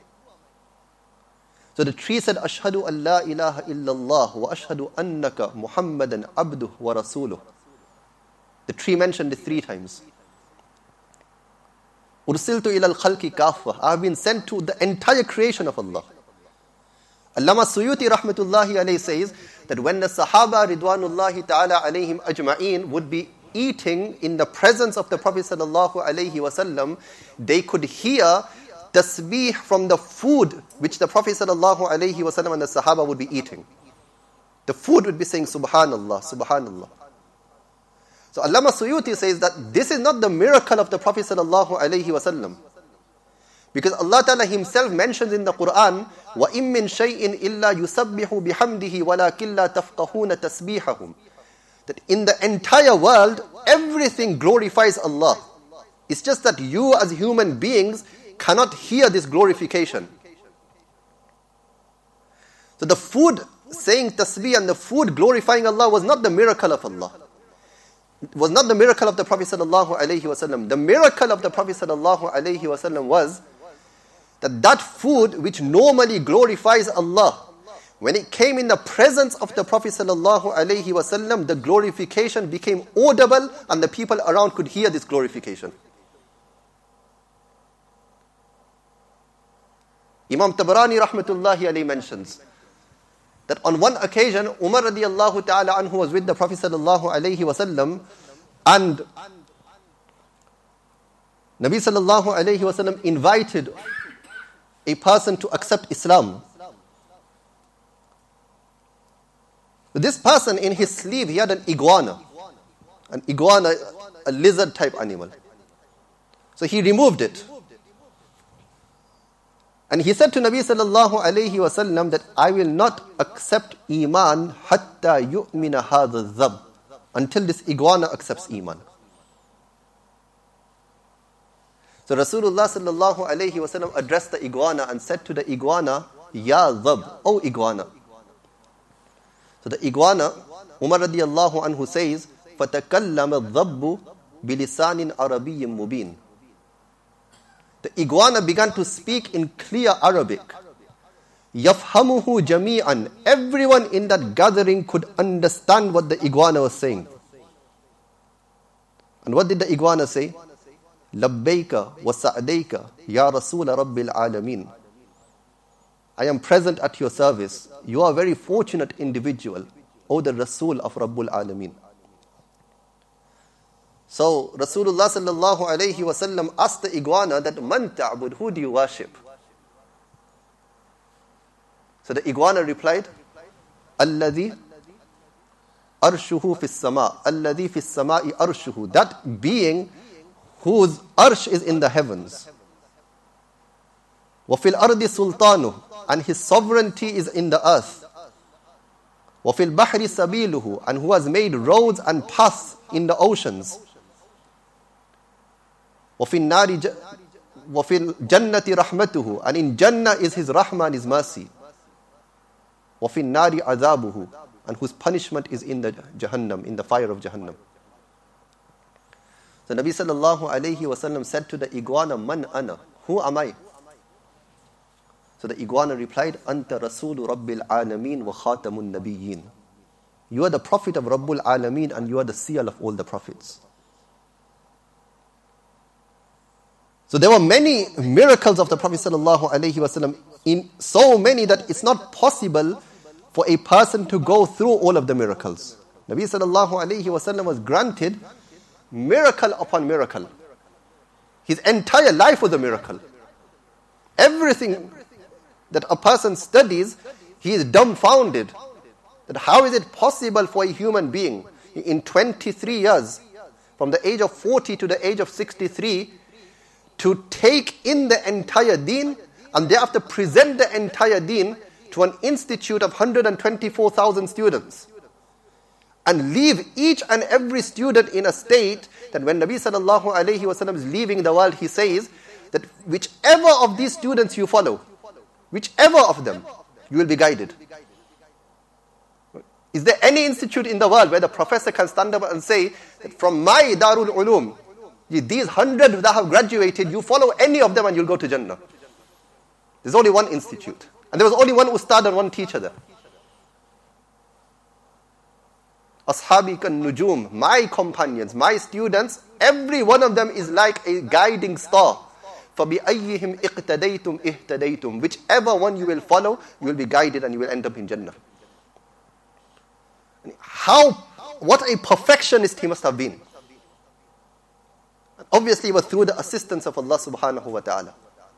So the tree said, Ashhadu an la ilaha illallah wa ashhadu annaka Muhammadan abduh wa rasuluh. The tree mentioned it three times. Ursiltu ila al-khalqi kaffah. I have been sent to the entire creation of Allah. Allama Suyuti rahmatullahi alayhi says that when the Sahaba ridwanullahi ta'ala alayhim ajma'een would be eating in the presence of the Prophet sallallahu alayhi wasallam, they could hear tasbih from the food which the Prophet sallallahu alayhi wasallam and the Sahaba would be eating. The food would be saying Subhanallah, Subhanallah. So Allama Suyuti says that this is not the miracle of the Prophet sallallahu alayhi wasallam. Because Allah Ta'ala Himself mentions in the Quran, وَإِن مِّن شَيْءٍ إِلَّا يُسَبِّحُ بِحَمْدِهِ وَلَكِنْ لَا تَفْقَهُونَ تَسْبِيحَهُم. That in the entire world, everything glorifies Allah. It's just that you as human beings cannot hear this glorification. So the food saying tasbih and the food glorifying Allah was not the miracle of Allah. It was not the miracle of the Prophet sallallahu alaihi wasallam. The miracle of the Prophet sallallahu alaihi wasallam was that that food which normally glorifies Allah, when it came in the presence of the Prophet sallallahu alaihi wasallam, the glorification became audible and the people around could hear this glorification. Imam Tabarani rahmatullahi alayhi mentions that on one occasion, Umar radiallahu ta'ala anhu was with the Prophet sallallahu alayhi wasallam, and Nabi sallallahu alayhi wasallam invited a person to accept Islam. This person, in his sleeve, he had an iguana. An iguana, a lizard type animal. So he removed it. And he said to Nabi sallallahu alayhi wasallam that I will not accept Iman hatta yu'mina hadha dhab, until this iguana accepts Iman. So Rasulullah sallallahu alayhi wasallam addressed the iguana and said to the iguana, Ya dhab, O iguana. So the iguana, Umar radiallahu anhu says, فَتَكَلَّمَ الضَّبُّ بِلِسَانٍ عَرَبِيٍّ مُبِينٍ. The iguana began to speak in clear Arabic. يَفْهَمُهُ جَمِيعًا. Everyone in that gathering could understand what the iguana was saying. And what did the iguana say? لَبَّيْكَ وَسَعْدَيْكَ يَا رَسُولَ رَبِّ الْعَالَمِينَ. I am present at your service. You are a very fortunate individual, O the Rasul of Rabbul Alameen. So Rasulullah sallallahu alayhi wasallam asked the iguana that, Man ta'bud, who do you worship? So the iguana replied, Alladhi arshuhu fis sama, Alladhi fis sama'i arshuhu. That being whose arsh is in the heavens. وَفِي الْأَرْضِ سُلْطَانُهُ. And his sovereignty is in the earth. وَفِي الْبَحْرِ سَبِيلُهُ. And who has made roads and paths in the oceans. وَفِي النَّارِ وَفِي الْجَنَّةِ رَحْمَتُهُ. And in Jannah is his rahmah and his mercy. وَفِي النَّارِ عَذَابُهُ. And whose punishment is in the Jahannam, in the fire of Jahannam. So Nabi sallallahu alayhi wasallam said to the iguana, Man ana? Who am I? So the iguana replied, Anta Rasulu Rabbil Alameen wa Khatamun Nabiyyin. You are the Prophet of Rabbul Alameen and you are the seal of all the prophets. So there were many miracles of the Prophet sallallahu alaihi wasallam, in so many that it's not possible for a person to go through all of the miracles. Nabi sallallahu alaihi wasallam was granted miracle upon miracle. His entire life was a miracle. Everything that a person studies, he is dumbfounded. That how is it possible for a human being in twenty-three years, from the age of forty to the age of sixty-three, to take in the entire deen and thereafter present the entire deen to an institute of one hundred twenty-four thousand students. And leave each and every student in a state that when Nabi sallallahu alayhi wasallam is leaving the world, he says that whichever of these students you follow, whichever of them, you will be guided. Is there any institute in the world where the professor can stand up and say that from my Darul Ulum, these hundred that have graduated, you follow any of them and you'll go to Jannah? There's only one institute. And there was only one ustad and one teacher there. Ashabi kan nujum, my companions, my students, every one of them is like a guiding star فَبِأَيِّهِمْ اِقْتَدَيْتُمْ اِهْتَدَيْتُمْ. Whichever one you will follow, you will be guided and you will end up in Jannah. How, what a perfectionist he must have been. Obviously, it was through the assistance of Allah subhanahu wa ta'ala.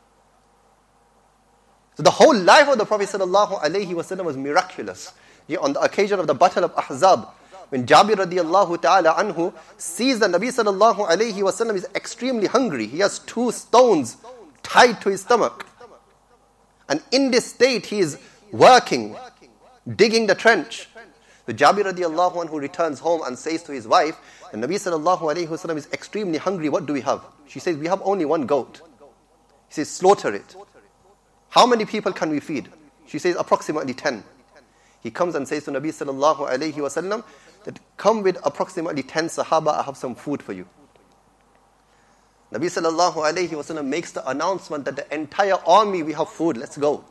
So the whole life of the Prophet sallallahu alaihi wasallam was miraculous. Yeah, on the occasion of the Battle of Ahzab, when Jabir radiallahu ta'ala anhu sees that Nabi sallallahu alaihi wasallam is extremely hungry. He has two stones tied to his stomach. And in this state, he is working, digging the trench. So Jabir radiallahu anhu returns home and says to his wife, the Nabi sallallahu alaihi wasallam is extremely hungry. What do we have? She says, we have only one goat. He says, slaughter it. How many people can we feed? She says, approximately ten. He comes and says to Nabi sallallahu alaihi wasallam that come with approximately ten Sahaba, I have some food for you. Nabi sallallahu alaihi wasallam makes the announcement that the entire army, we have food, let's go.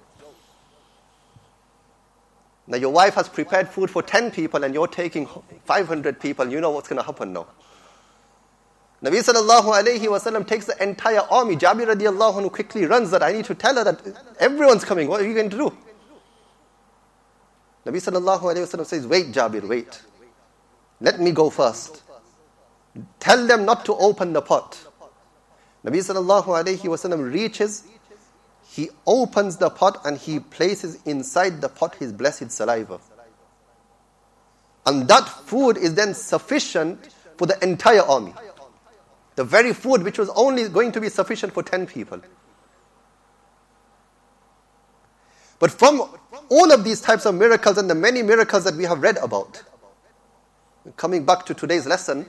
Now your wife has prepared food for ten people and you're taking five hundred people, you know what's going to happen now. Nabi sallallahu alayhi wa sallam takes the entire army. Jabir radiallahu anhu quickly runs that I need to tell her that everyone's coming. What are you going to do? Nabi sallallahu alayhi wa sallam says, wait Jabir, wait. Let me go first. Tell them not to open the pot. Nabi sallallahu alayhi wa sallam reaches, he opens the pot and he places inside the pot his blessed saliva. And that food is then sufficient for the entire army. The very food which was only going to be sufficient for ten people. But from all of these types of miracles and the many miracles that we have read about, coming back to today's lesson,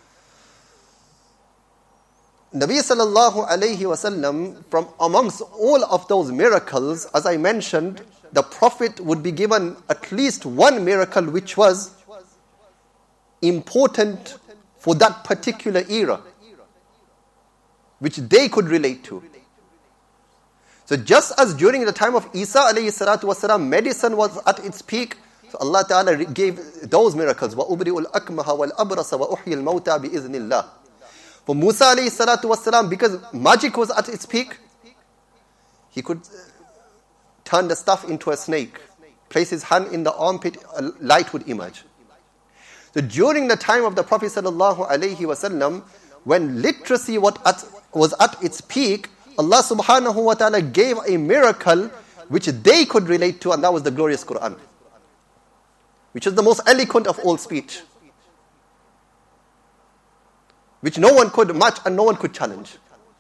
Nabi sallallahu alayhi wasallam, from amongst all of those miracles, as I mentioned, the Prophet would be given at least one miracle which was important for that particular era, which they could relate to. So just as during the time of Isa alayhi salatu wasalam, medicine was at its peak, so Allah Ta'ala gave those miracles. وَأُبْرِئُ الْأَكْمَهَ وَالْأَبْرَصَ وَأُحْيِي الْمَوْتَى بِإِذْنِ اللَّهِ. For Musa alayhi salatu wasalam, because magic was at its peak, he could turn the stuff into a snake, place his hand in the armpit, a light would emerge. So during the time of the Prophet sallallahu alayhi wasallam, when literacy was at, was at its peak, Allah subhanahu wa ta'ala gave a miracle which they could relate to, and that was the glorious Quran, which is the most eloquent of all speech, which no one could match and no one could challenge.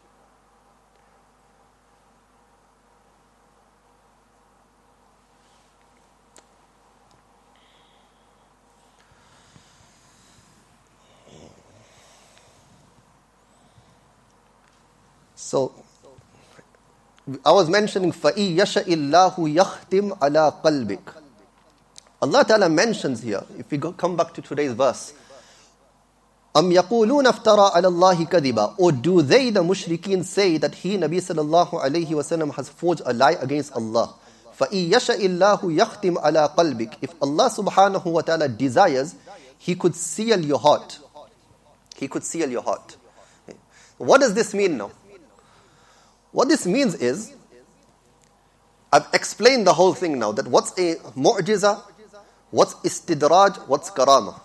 So, I was mentioning فَإِن يَشَإِ اللَّهُ يَخْتِمْ عَلَىٰ قَلْبِكَ. Allah Ta'ala mentions here, if we go, come back to today's verse, أَمْ يَقُولُونَ افْتَرَىٰ عَلَى اللَّهِ كَذِبًا. Or do they, the mushrikeen, say that he, Nabi sallallahu alayhi wa sallam, has forged a lie against Allah? فَإِن يَشَإِ اللَّهُ يَخْتِمْ عَلَىٰ قَلْبِكَ. If Allah subhanahu wa ta'ala desires, He could seal your heart. He could seal your heart. What does this mean now? What this means is, I've explained the whole thing now, that what's a mu'jiza, what's istidraj, what's karama.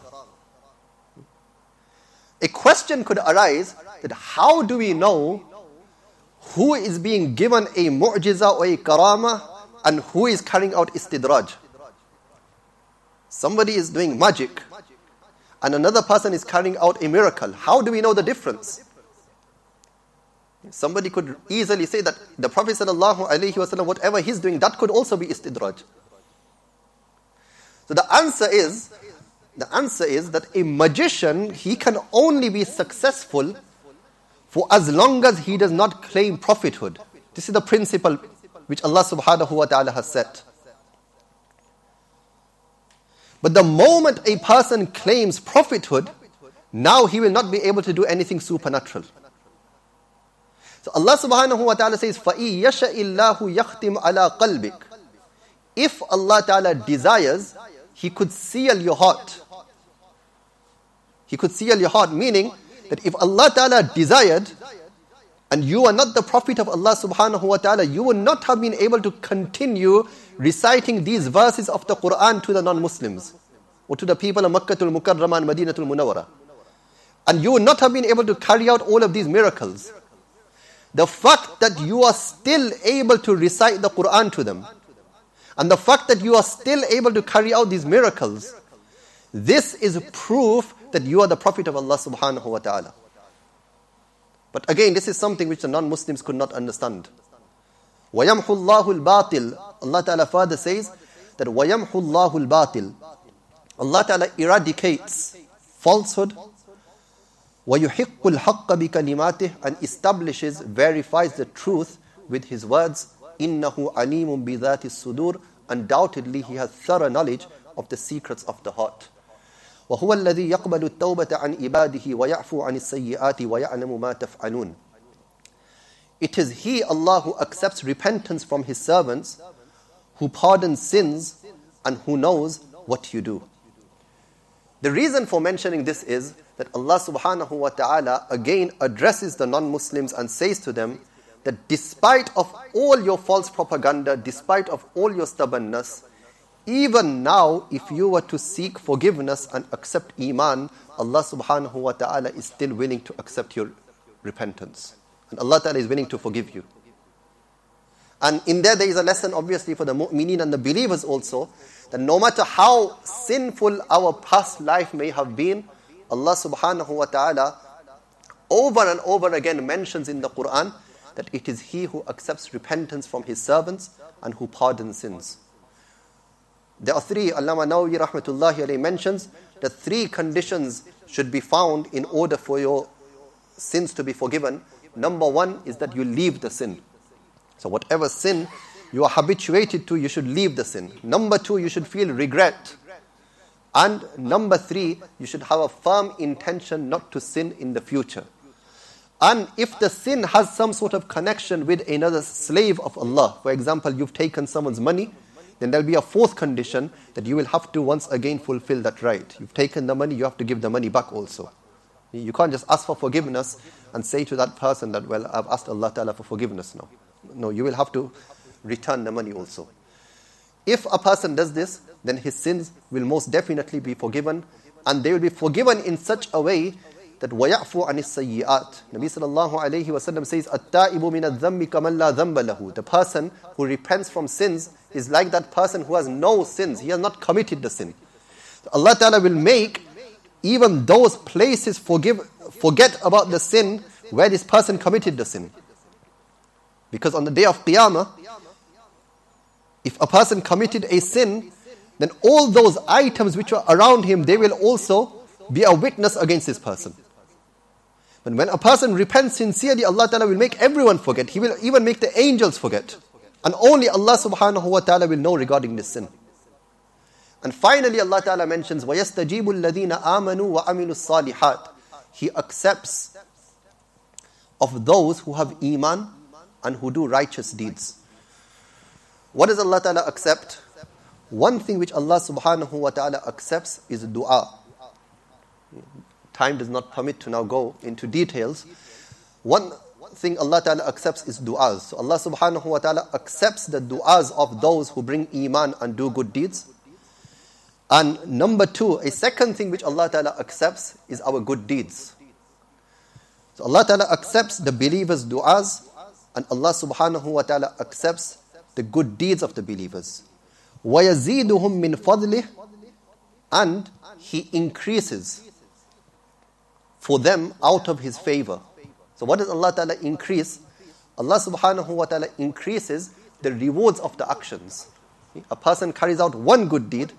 A question could arise that how do we know who is being given a mu'jiza or a karama and who is carrying out istidraj? Somebody is doing magic and another person is carrying out a miracle. How do we know the difference? Somebody could easily say that the Prophet sallallahu alaihi wasallam, whatever he's doing, that could also be istidraj. So the answer is, the answer is that a magician, he can only be successful for as long as he does not claim prophethood. This is the principle which Allah subhanahu wa ta'ala has set. But the moment a person claims prophethood, now he will not be able to do anything supernatural. So Allah subhanahu wa ta'ala says, فَإِن يَشَإِ اللَّهُ يَخْتِمْ عَلَىٰ قَلْبِكَ. If Allah ta'ala desires, He could seal your heart. He could seal your heart, meaning that if Allah ta'ala desired, and you are not the Prophet of Allah subhanahu wa ta'ala, you would not have been able to continue reciting these verses of the Quran to the non-Muslims or to the people of Makkatul Mukarramah and Madinatul Munawwara. And you would not have been able to carry out all of these miracles. The fact that you are still able to recite the Quran to them, and the fact that you are still able to carry out these miracles, this is proof that you are the Prophet of Allah subhanahu wa ta'ala. But again, this is something which the non-Muslims could not understand. وَيَمْحُ اللَّهُ الْبَاطِلِ Allah Ta'ala further says that وَيَمْحُ اللَّهُ الْبَاطِلِ Allah Ta'ala eradicates falsehood, وَيُحِقُّ الْحَقَّ بِكَلِمَاتِهِ and establishes, verifies the truth with His words. إِنَّهُ عَلِيمٌ بِذَاتِ الصُّدُورِ Undoubtedly He has thorough knowledge of the secrets of the heart. وَهُوَ الَّذِي يَقْبَلُ التَّوْبَةَ عَنْ عِبَادِهِ وَيَعْفُو عَنِ السَّيِّئَاتِ وَيَعْلَمُ مَا تَفْعَلُونَ It is He, Allah, who accepts repentance from His servants, who pardons sins, and who knows what you do. The reason for mentioning this is that Allah subhanahu wa ta'ala again addresses the non-Muslims and says to them that despite of all your false propaganda, despite of all your stubbornness, even now, if you were to seek forgiveness and accept Iman, Allah subhanahu wa ta'ala is still willing to accept your repentance. And Allah ta'ala is willing to forgive you. And in there, there is a lesson obviously for the mu'mineen and the believers also, that no matter how sinful our past life may have been, Allah subhanahu wa ta'ala over and over again mentions in the Quran that it is He who accepts repentance from His servants and who pardons sins. There are three, Allama Nawawi rahmatullahi alayhi mentions that three conditions should be found in order for your sins to be forgiven. Number one is that you leave the sin. So whatever sin you are habituated to, you should leave the sin. Number two, you should feel regret. And number three, you should have a firm intention not to sin in the future. And if the sin has some sort of connection with another slave of Allah, for example, you've taken someone's money, then there'll be a fourth condition that you will have to once again fulfill that right. You've taken the money, you have to give the money back also. You can't just ask for forgiveness and say to that person that, well, I've asked Allah Ta'ala for forgiveness now. No, you will have to return the money also. If a person does this, then his sins will most definitely be forgiven, and they will be forgiven in such a way that وَيَعْفُوا عَنِ السَّيِّئَاتِ Nabi sallallahu alayhi wa sallam says, التَّائِبُ مِنَ الذَّنِّ كَمَنْ لَا ذَنْبَ لَهُ The person who repents from sins is like that person who has no sins. He has not committed the sin. So Allah Ta'ala will make even those places forgive, forget about the sin where this person committed the sin. Because on the day of Qiyamah, if a person committed a sin, then all those items which are around him, they will also be a witness against this person. But when a person repents sincerely, Allah Ta'ala will make everyone forget. He will even make the angels forget. And only Allah subhanahu wa ta'ala will know regarding this sin. And finally Allah Ta'ala mentions, وَيَسْتَجِيبُ الَّذِينَ آمَنُوا وَعَمِلُوا الصَّالِحَاتِ He accepts of those who have Iman and who do righteous deeds. What does Allah Ta'ala accept? One thing which Allah subhanahu wa ta'ala accepts is dua. Time does not permit to now go into details. One thing Allah Ta'ala accepts is du'as. So Allah subhanahu wa ta'ala accepts the du'as of those who bring Iman and do good deeds. And number two, a second thing which Allah Ta'ala accepts is our good deeds. So Allah Ta'ala accepts the believers' du'as, and Allah subhanahu wa ta'ala accepts the good deeds of the believers. وَيَزِيدُهُمْ مِنْ فَضْلِهِ And He increases for them out of His favor. So what does Allah Ta'ala increase? Allah subhanahu wa ta'ala increases the rewards of the actions. A person carries out one good deed.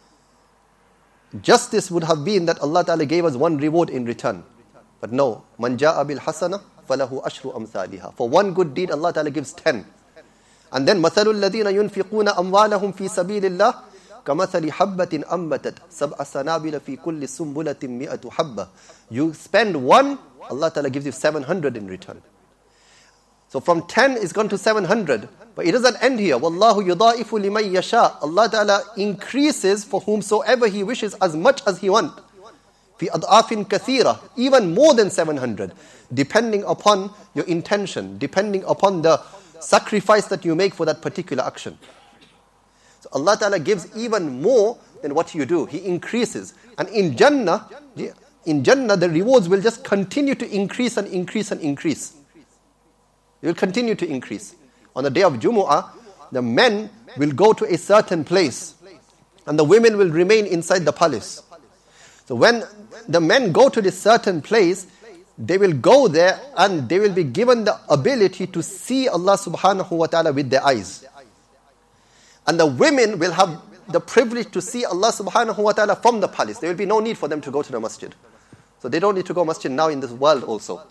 Justice would have been that Allah Ta'ala gave us one reward in return. But no. مَنْ جَاءَ بِالْحَسَنَةِ فَلَهُ أَشْرُ أَمْثَالِهَا For one good deed, Allah Ta'ala gives ten. And then مَثَلُ الَّذِينَ يُنْفِقُونَ أَمْوَالَهُمْ فِي سَبِيلِ اللَّهِ كَمَثَلِ حَبَّةٍ أَنْبَتَتْ سَبْعَ سَنَابِلَ فِي كُلِّ سُنْبُلَةٍ مِئَةُ حَبَّةٍ You spend one, Allah Ta'ala gives you seven hundred in return. So from ten is gone to seven hundred. But it doesn't end here. وَاللَّهُ يُضَائِفُ لِمَنْ يَشَاءُ Allah Ta'ala increases for whomsoever He wishes as much as He wants. fi ad'afin kathira, even more than seven hundred, depending upon your intention, depending upon the sacrifice that you make for that particular action. So Allah Ta'ala gives even more than what you do. He increases. And in Jannah, in Jannah, the rewards will just continue to increase and increase and increase. It will continue to increase. On the day of Jumu'ah, the men will go to a certain place and the women will remain inside the palace. So when the men go to this certain place, they will go there and they will be given the ability to see Allah subhanahu wa ta'ala with their eyes. And the women will have the privilege to see Allah subhanahu wa ta'ala from the palace. There will be no need for them to go to the masjid. So they don't need to go masjid now in this world also.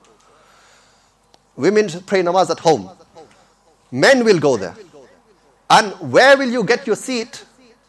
Women pray namaz at home. Men will go there. And where will you get your seat?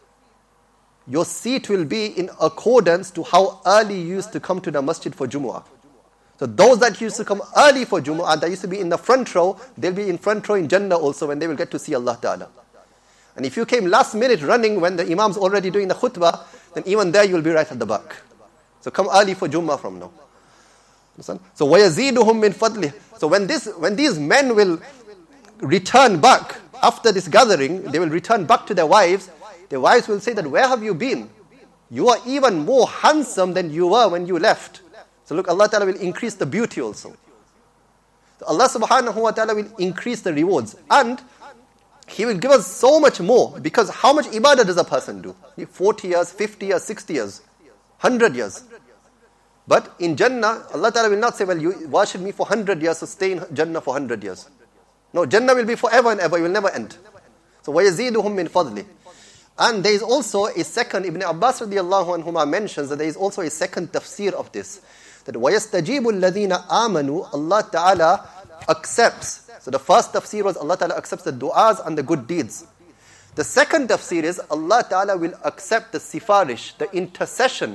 Your seat will be in accordance to how early you used to come to the masjid for Jumu'ah. So those that used to come early for Jumu'ah, that used to be in the front row, they'll be in front row in Jannah also when they will get to see Allah Ta'ala. And if you came last minute running when the Imam's already doing the khutbah, then even there you will be right at the back. So come early for Jumu'ah from now. Understand? So وَيَزِيدُهُمْ مِنْ فَضْلِهِ. So when this, when these men will return back after this gathering, they will return back to their wives. Their wives will say that, where have you been? You are even more handsome than you were when you left. So look, Allah Ta'ala will increase the beauty also. So Allah Subhanahu wa Ta'ala will increase the rewards. And He will give us so much more. Because how much ibadah does a person do? forty years, fifty years, sixty years, one hundred years. But in Jannah, Allah Ta'ala will not say, well, you worship me for one hundred years, so stay in Jannah for one hundred years. No, Jannah will be forever and ever, it will never end. So وَيَزِيدُهُمْ مِنْ فَضْلِهِ. And there is also a second, Ibn Abbas radiallahu anhuma mentions that there is also a second tafsir of this. That وَيَسْتَجِيبُ الَّذِينَ آمَنُوا, Allah Ta'ala accepts. So the first tafsir was Allah Ta'ala accepts the du'as and the good deeds. The second tafsir is Allah Ta'ala will accept the sifarish, the intercession.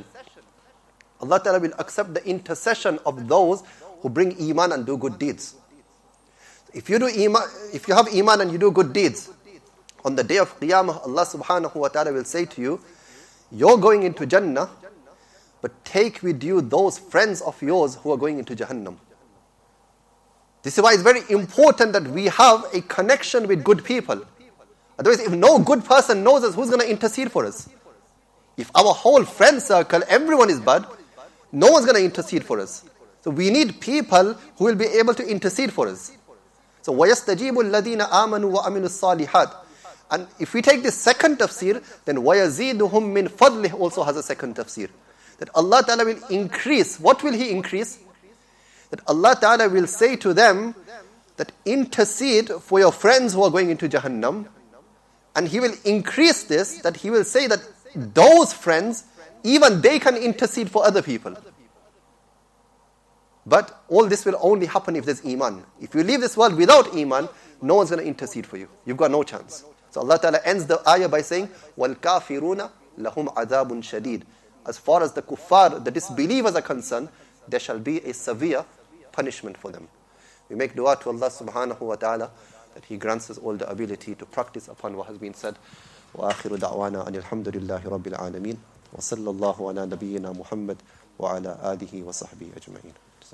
Allah Ta'ala will accept the intercession of those who bring iman and do good deeds. If you do iman, if you have iman and you do good deeds, on the day of Qiyamah, Allah Subhanahu wa Ta'ala will say to you, you're going into Jannah, but take with you those friends of yours who are going into Jahannam. This is why it's very important that we have a connection with good people. Otherwise, if no good person knows us, who's going to intercede for us? If our whole friend circle, everyone is bad, no one's going to intercede for us. So we need people who will be able to intercede for us. So وَيَسْتَجِيبُ الَّذِينَ آمَنُوا وَأَمِنُوا الصَّالِحَاتِ. And if we take this second tafsir, then وَيَزِيدُهُمْ مِنْ فَضْلِهِ also has a second tafsir. That Allah Ta'ala will increase. What will He increase? That Allah Ta'ala will say to them that intercede for your friends who are going into Jahannam. And He will increase this, that He will say that those friends, even they can intercede for other people. But all this will only happen if there's iman. If you leave this world without iman, no one's going to intercede for you. You've got no chance. So Allah Ta'ala ends the ayah by saying, وَالْكَافِرُونَ لَهُمْ عَذَابٌ شَدِيدٌ. As far as the kuffar, the disbelievers are concerned, there shall be a severe punishment for them. We make dua to Allah Subhanahu wa Ta'ala that He grants us all the ability to practice upon what has been said. وآخر دعوانا أن الحمد لله رب العالمين وصلى الله على نبينا محمد وعلى آله وصحبه أجمعين.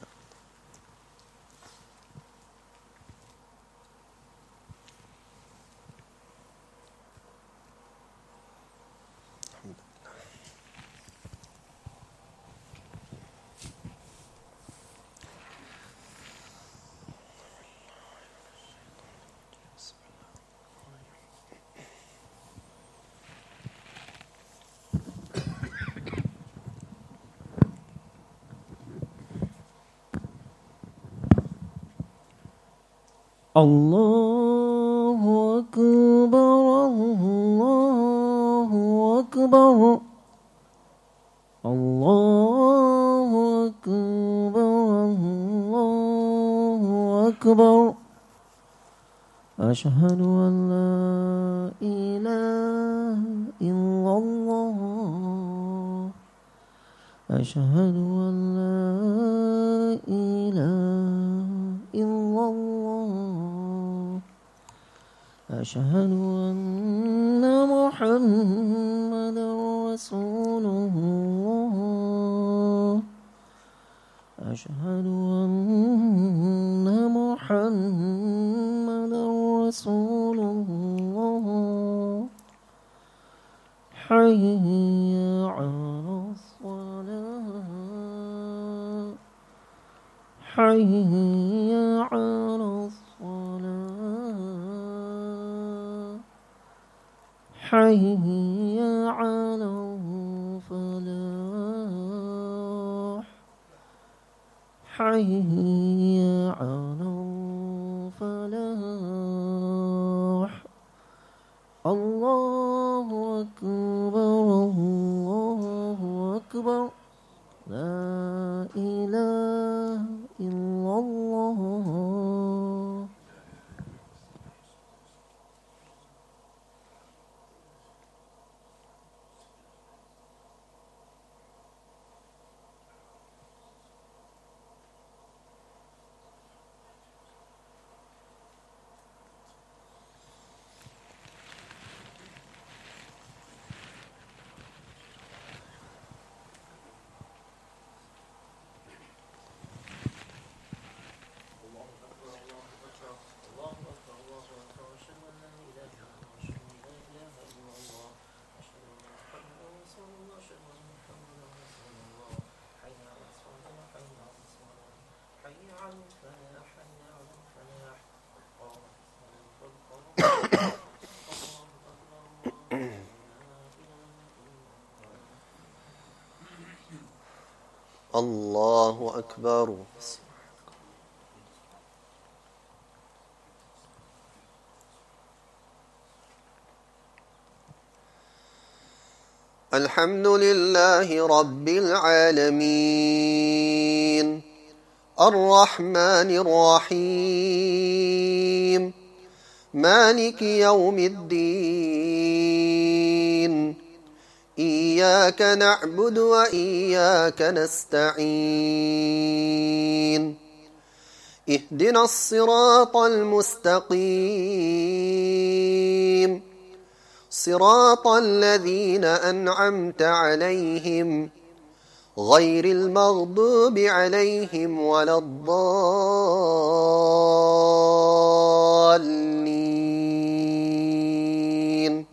Allahu Akbar, Allahu Akbar, Allahu Akbar, Allahu Akbar. Ashhadu an la ilaha illallah. Ashhadu an la ilaha illallah. أشهد أن محمدا رسول الله. أشهد أن محمدا رسول الله حي على الصلاة حي على الصلاة حي على الفلاح حي على الفلاح الله أكبر الله أكبر لا إله إلا الله. الله أكبر. الحمد لله رب العالمين الرحمن الرحيم مالك يوم الدين إياك نعبد وإياك نستعين اهدنا الصراط المستقيم صراط الذين أنعمت عليهم غير المغضوب عليهم ولا الضالين.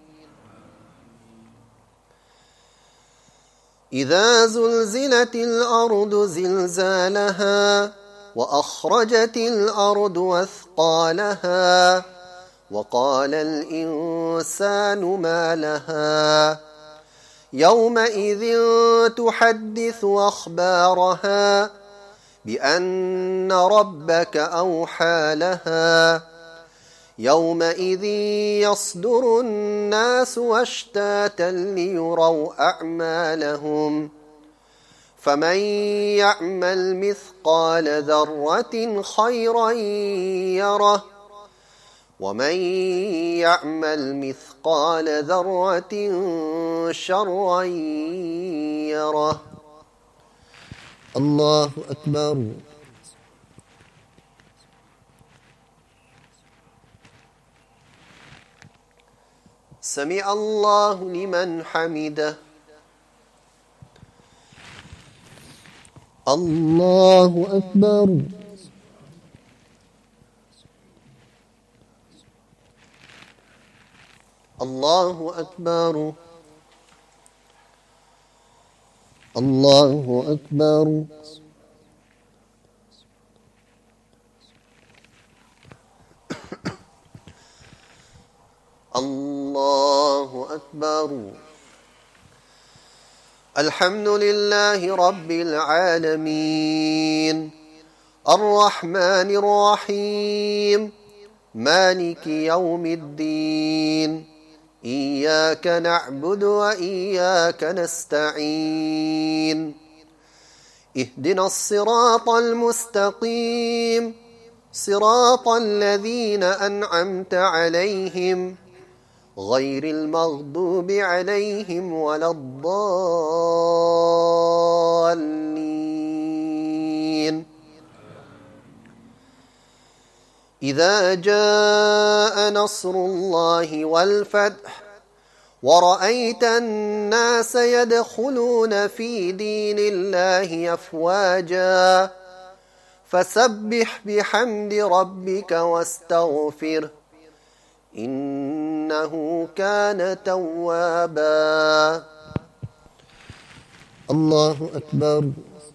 إذا زلزلت الأرض زلزالها وأخرجت الأرض أثقالها وقال الإنسان ما لها يومئذ تحدث أخبارها بأن ربك أوحى لها يومئذ يصدر الناس أشتاتا ليروا أعمالهم فمن يعمل مثقال ذرة خيرا يره ومن يعمل مثقال ذرة شرا يره. الله أكبر. سمع الله لمن حمده. الله أكبر. الله أكبر. الله أكبر. الله أكبر. الحمد لله رب العالمين الرحمن الرحيم مالك يوم الدين إياك نعبد وإياك نستعين اهدنا الصراط المستقيم صراط الذين أنعمت عليهم غير المغضوب عليهم ولا الضالين. إذا جاء نصر الله والفتح ورأيت الناس يدخلون في دين الله أفواجا فسبح بحمد ربك واستغفره إنه كان توابا. الله أكبر.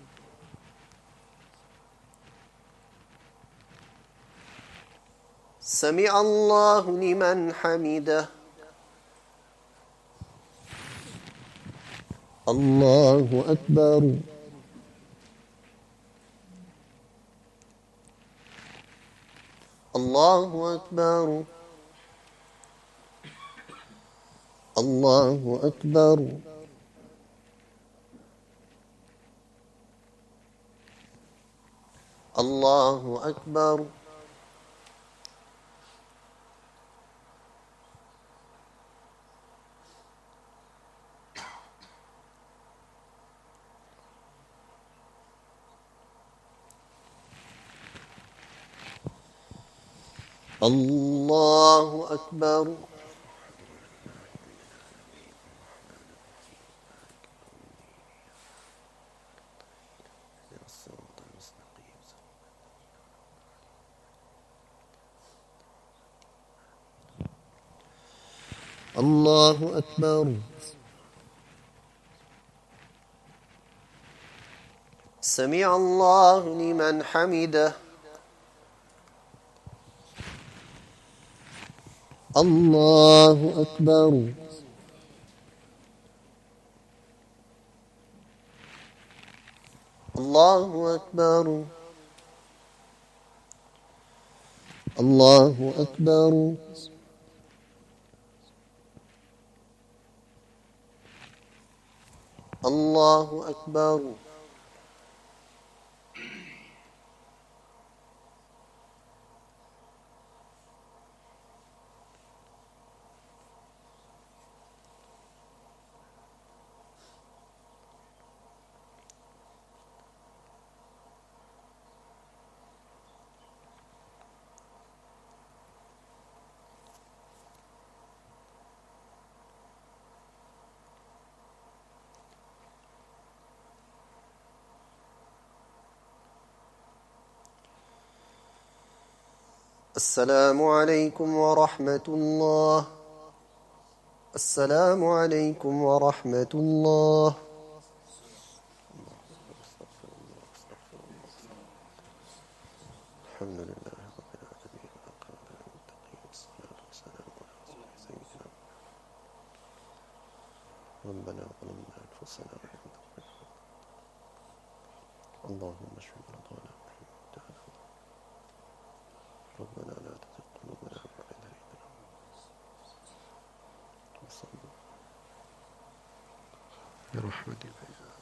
سمع الله لمن حمده. الله أكبر. الله أكبر. الله أكبر. الله أكبر. الله أكبر. الله أكبر. سمع الله لمن حمده. الله أكبر. الله أكبر. الله أكبر. الله أكبر. السلام عليكم ورحمة الله. السلام عليكم ورحمة الله. الحمد لله رب العالمين والعاقبة للمتقين والصلاة والسلام على سيدنا ربنا ظلمنا أنفسنا اللهم اشف مرضانا ربنا لا تزغ قلوبنا بعد إذ هديتنا وصلنا برحمتك.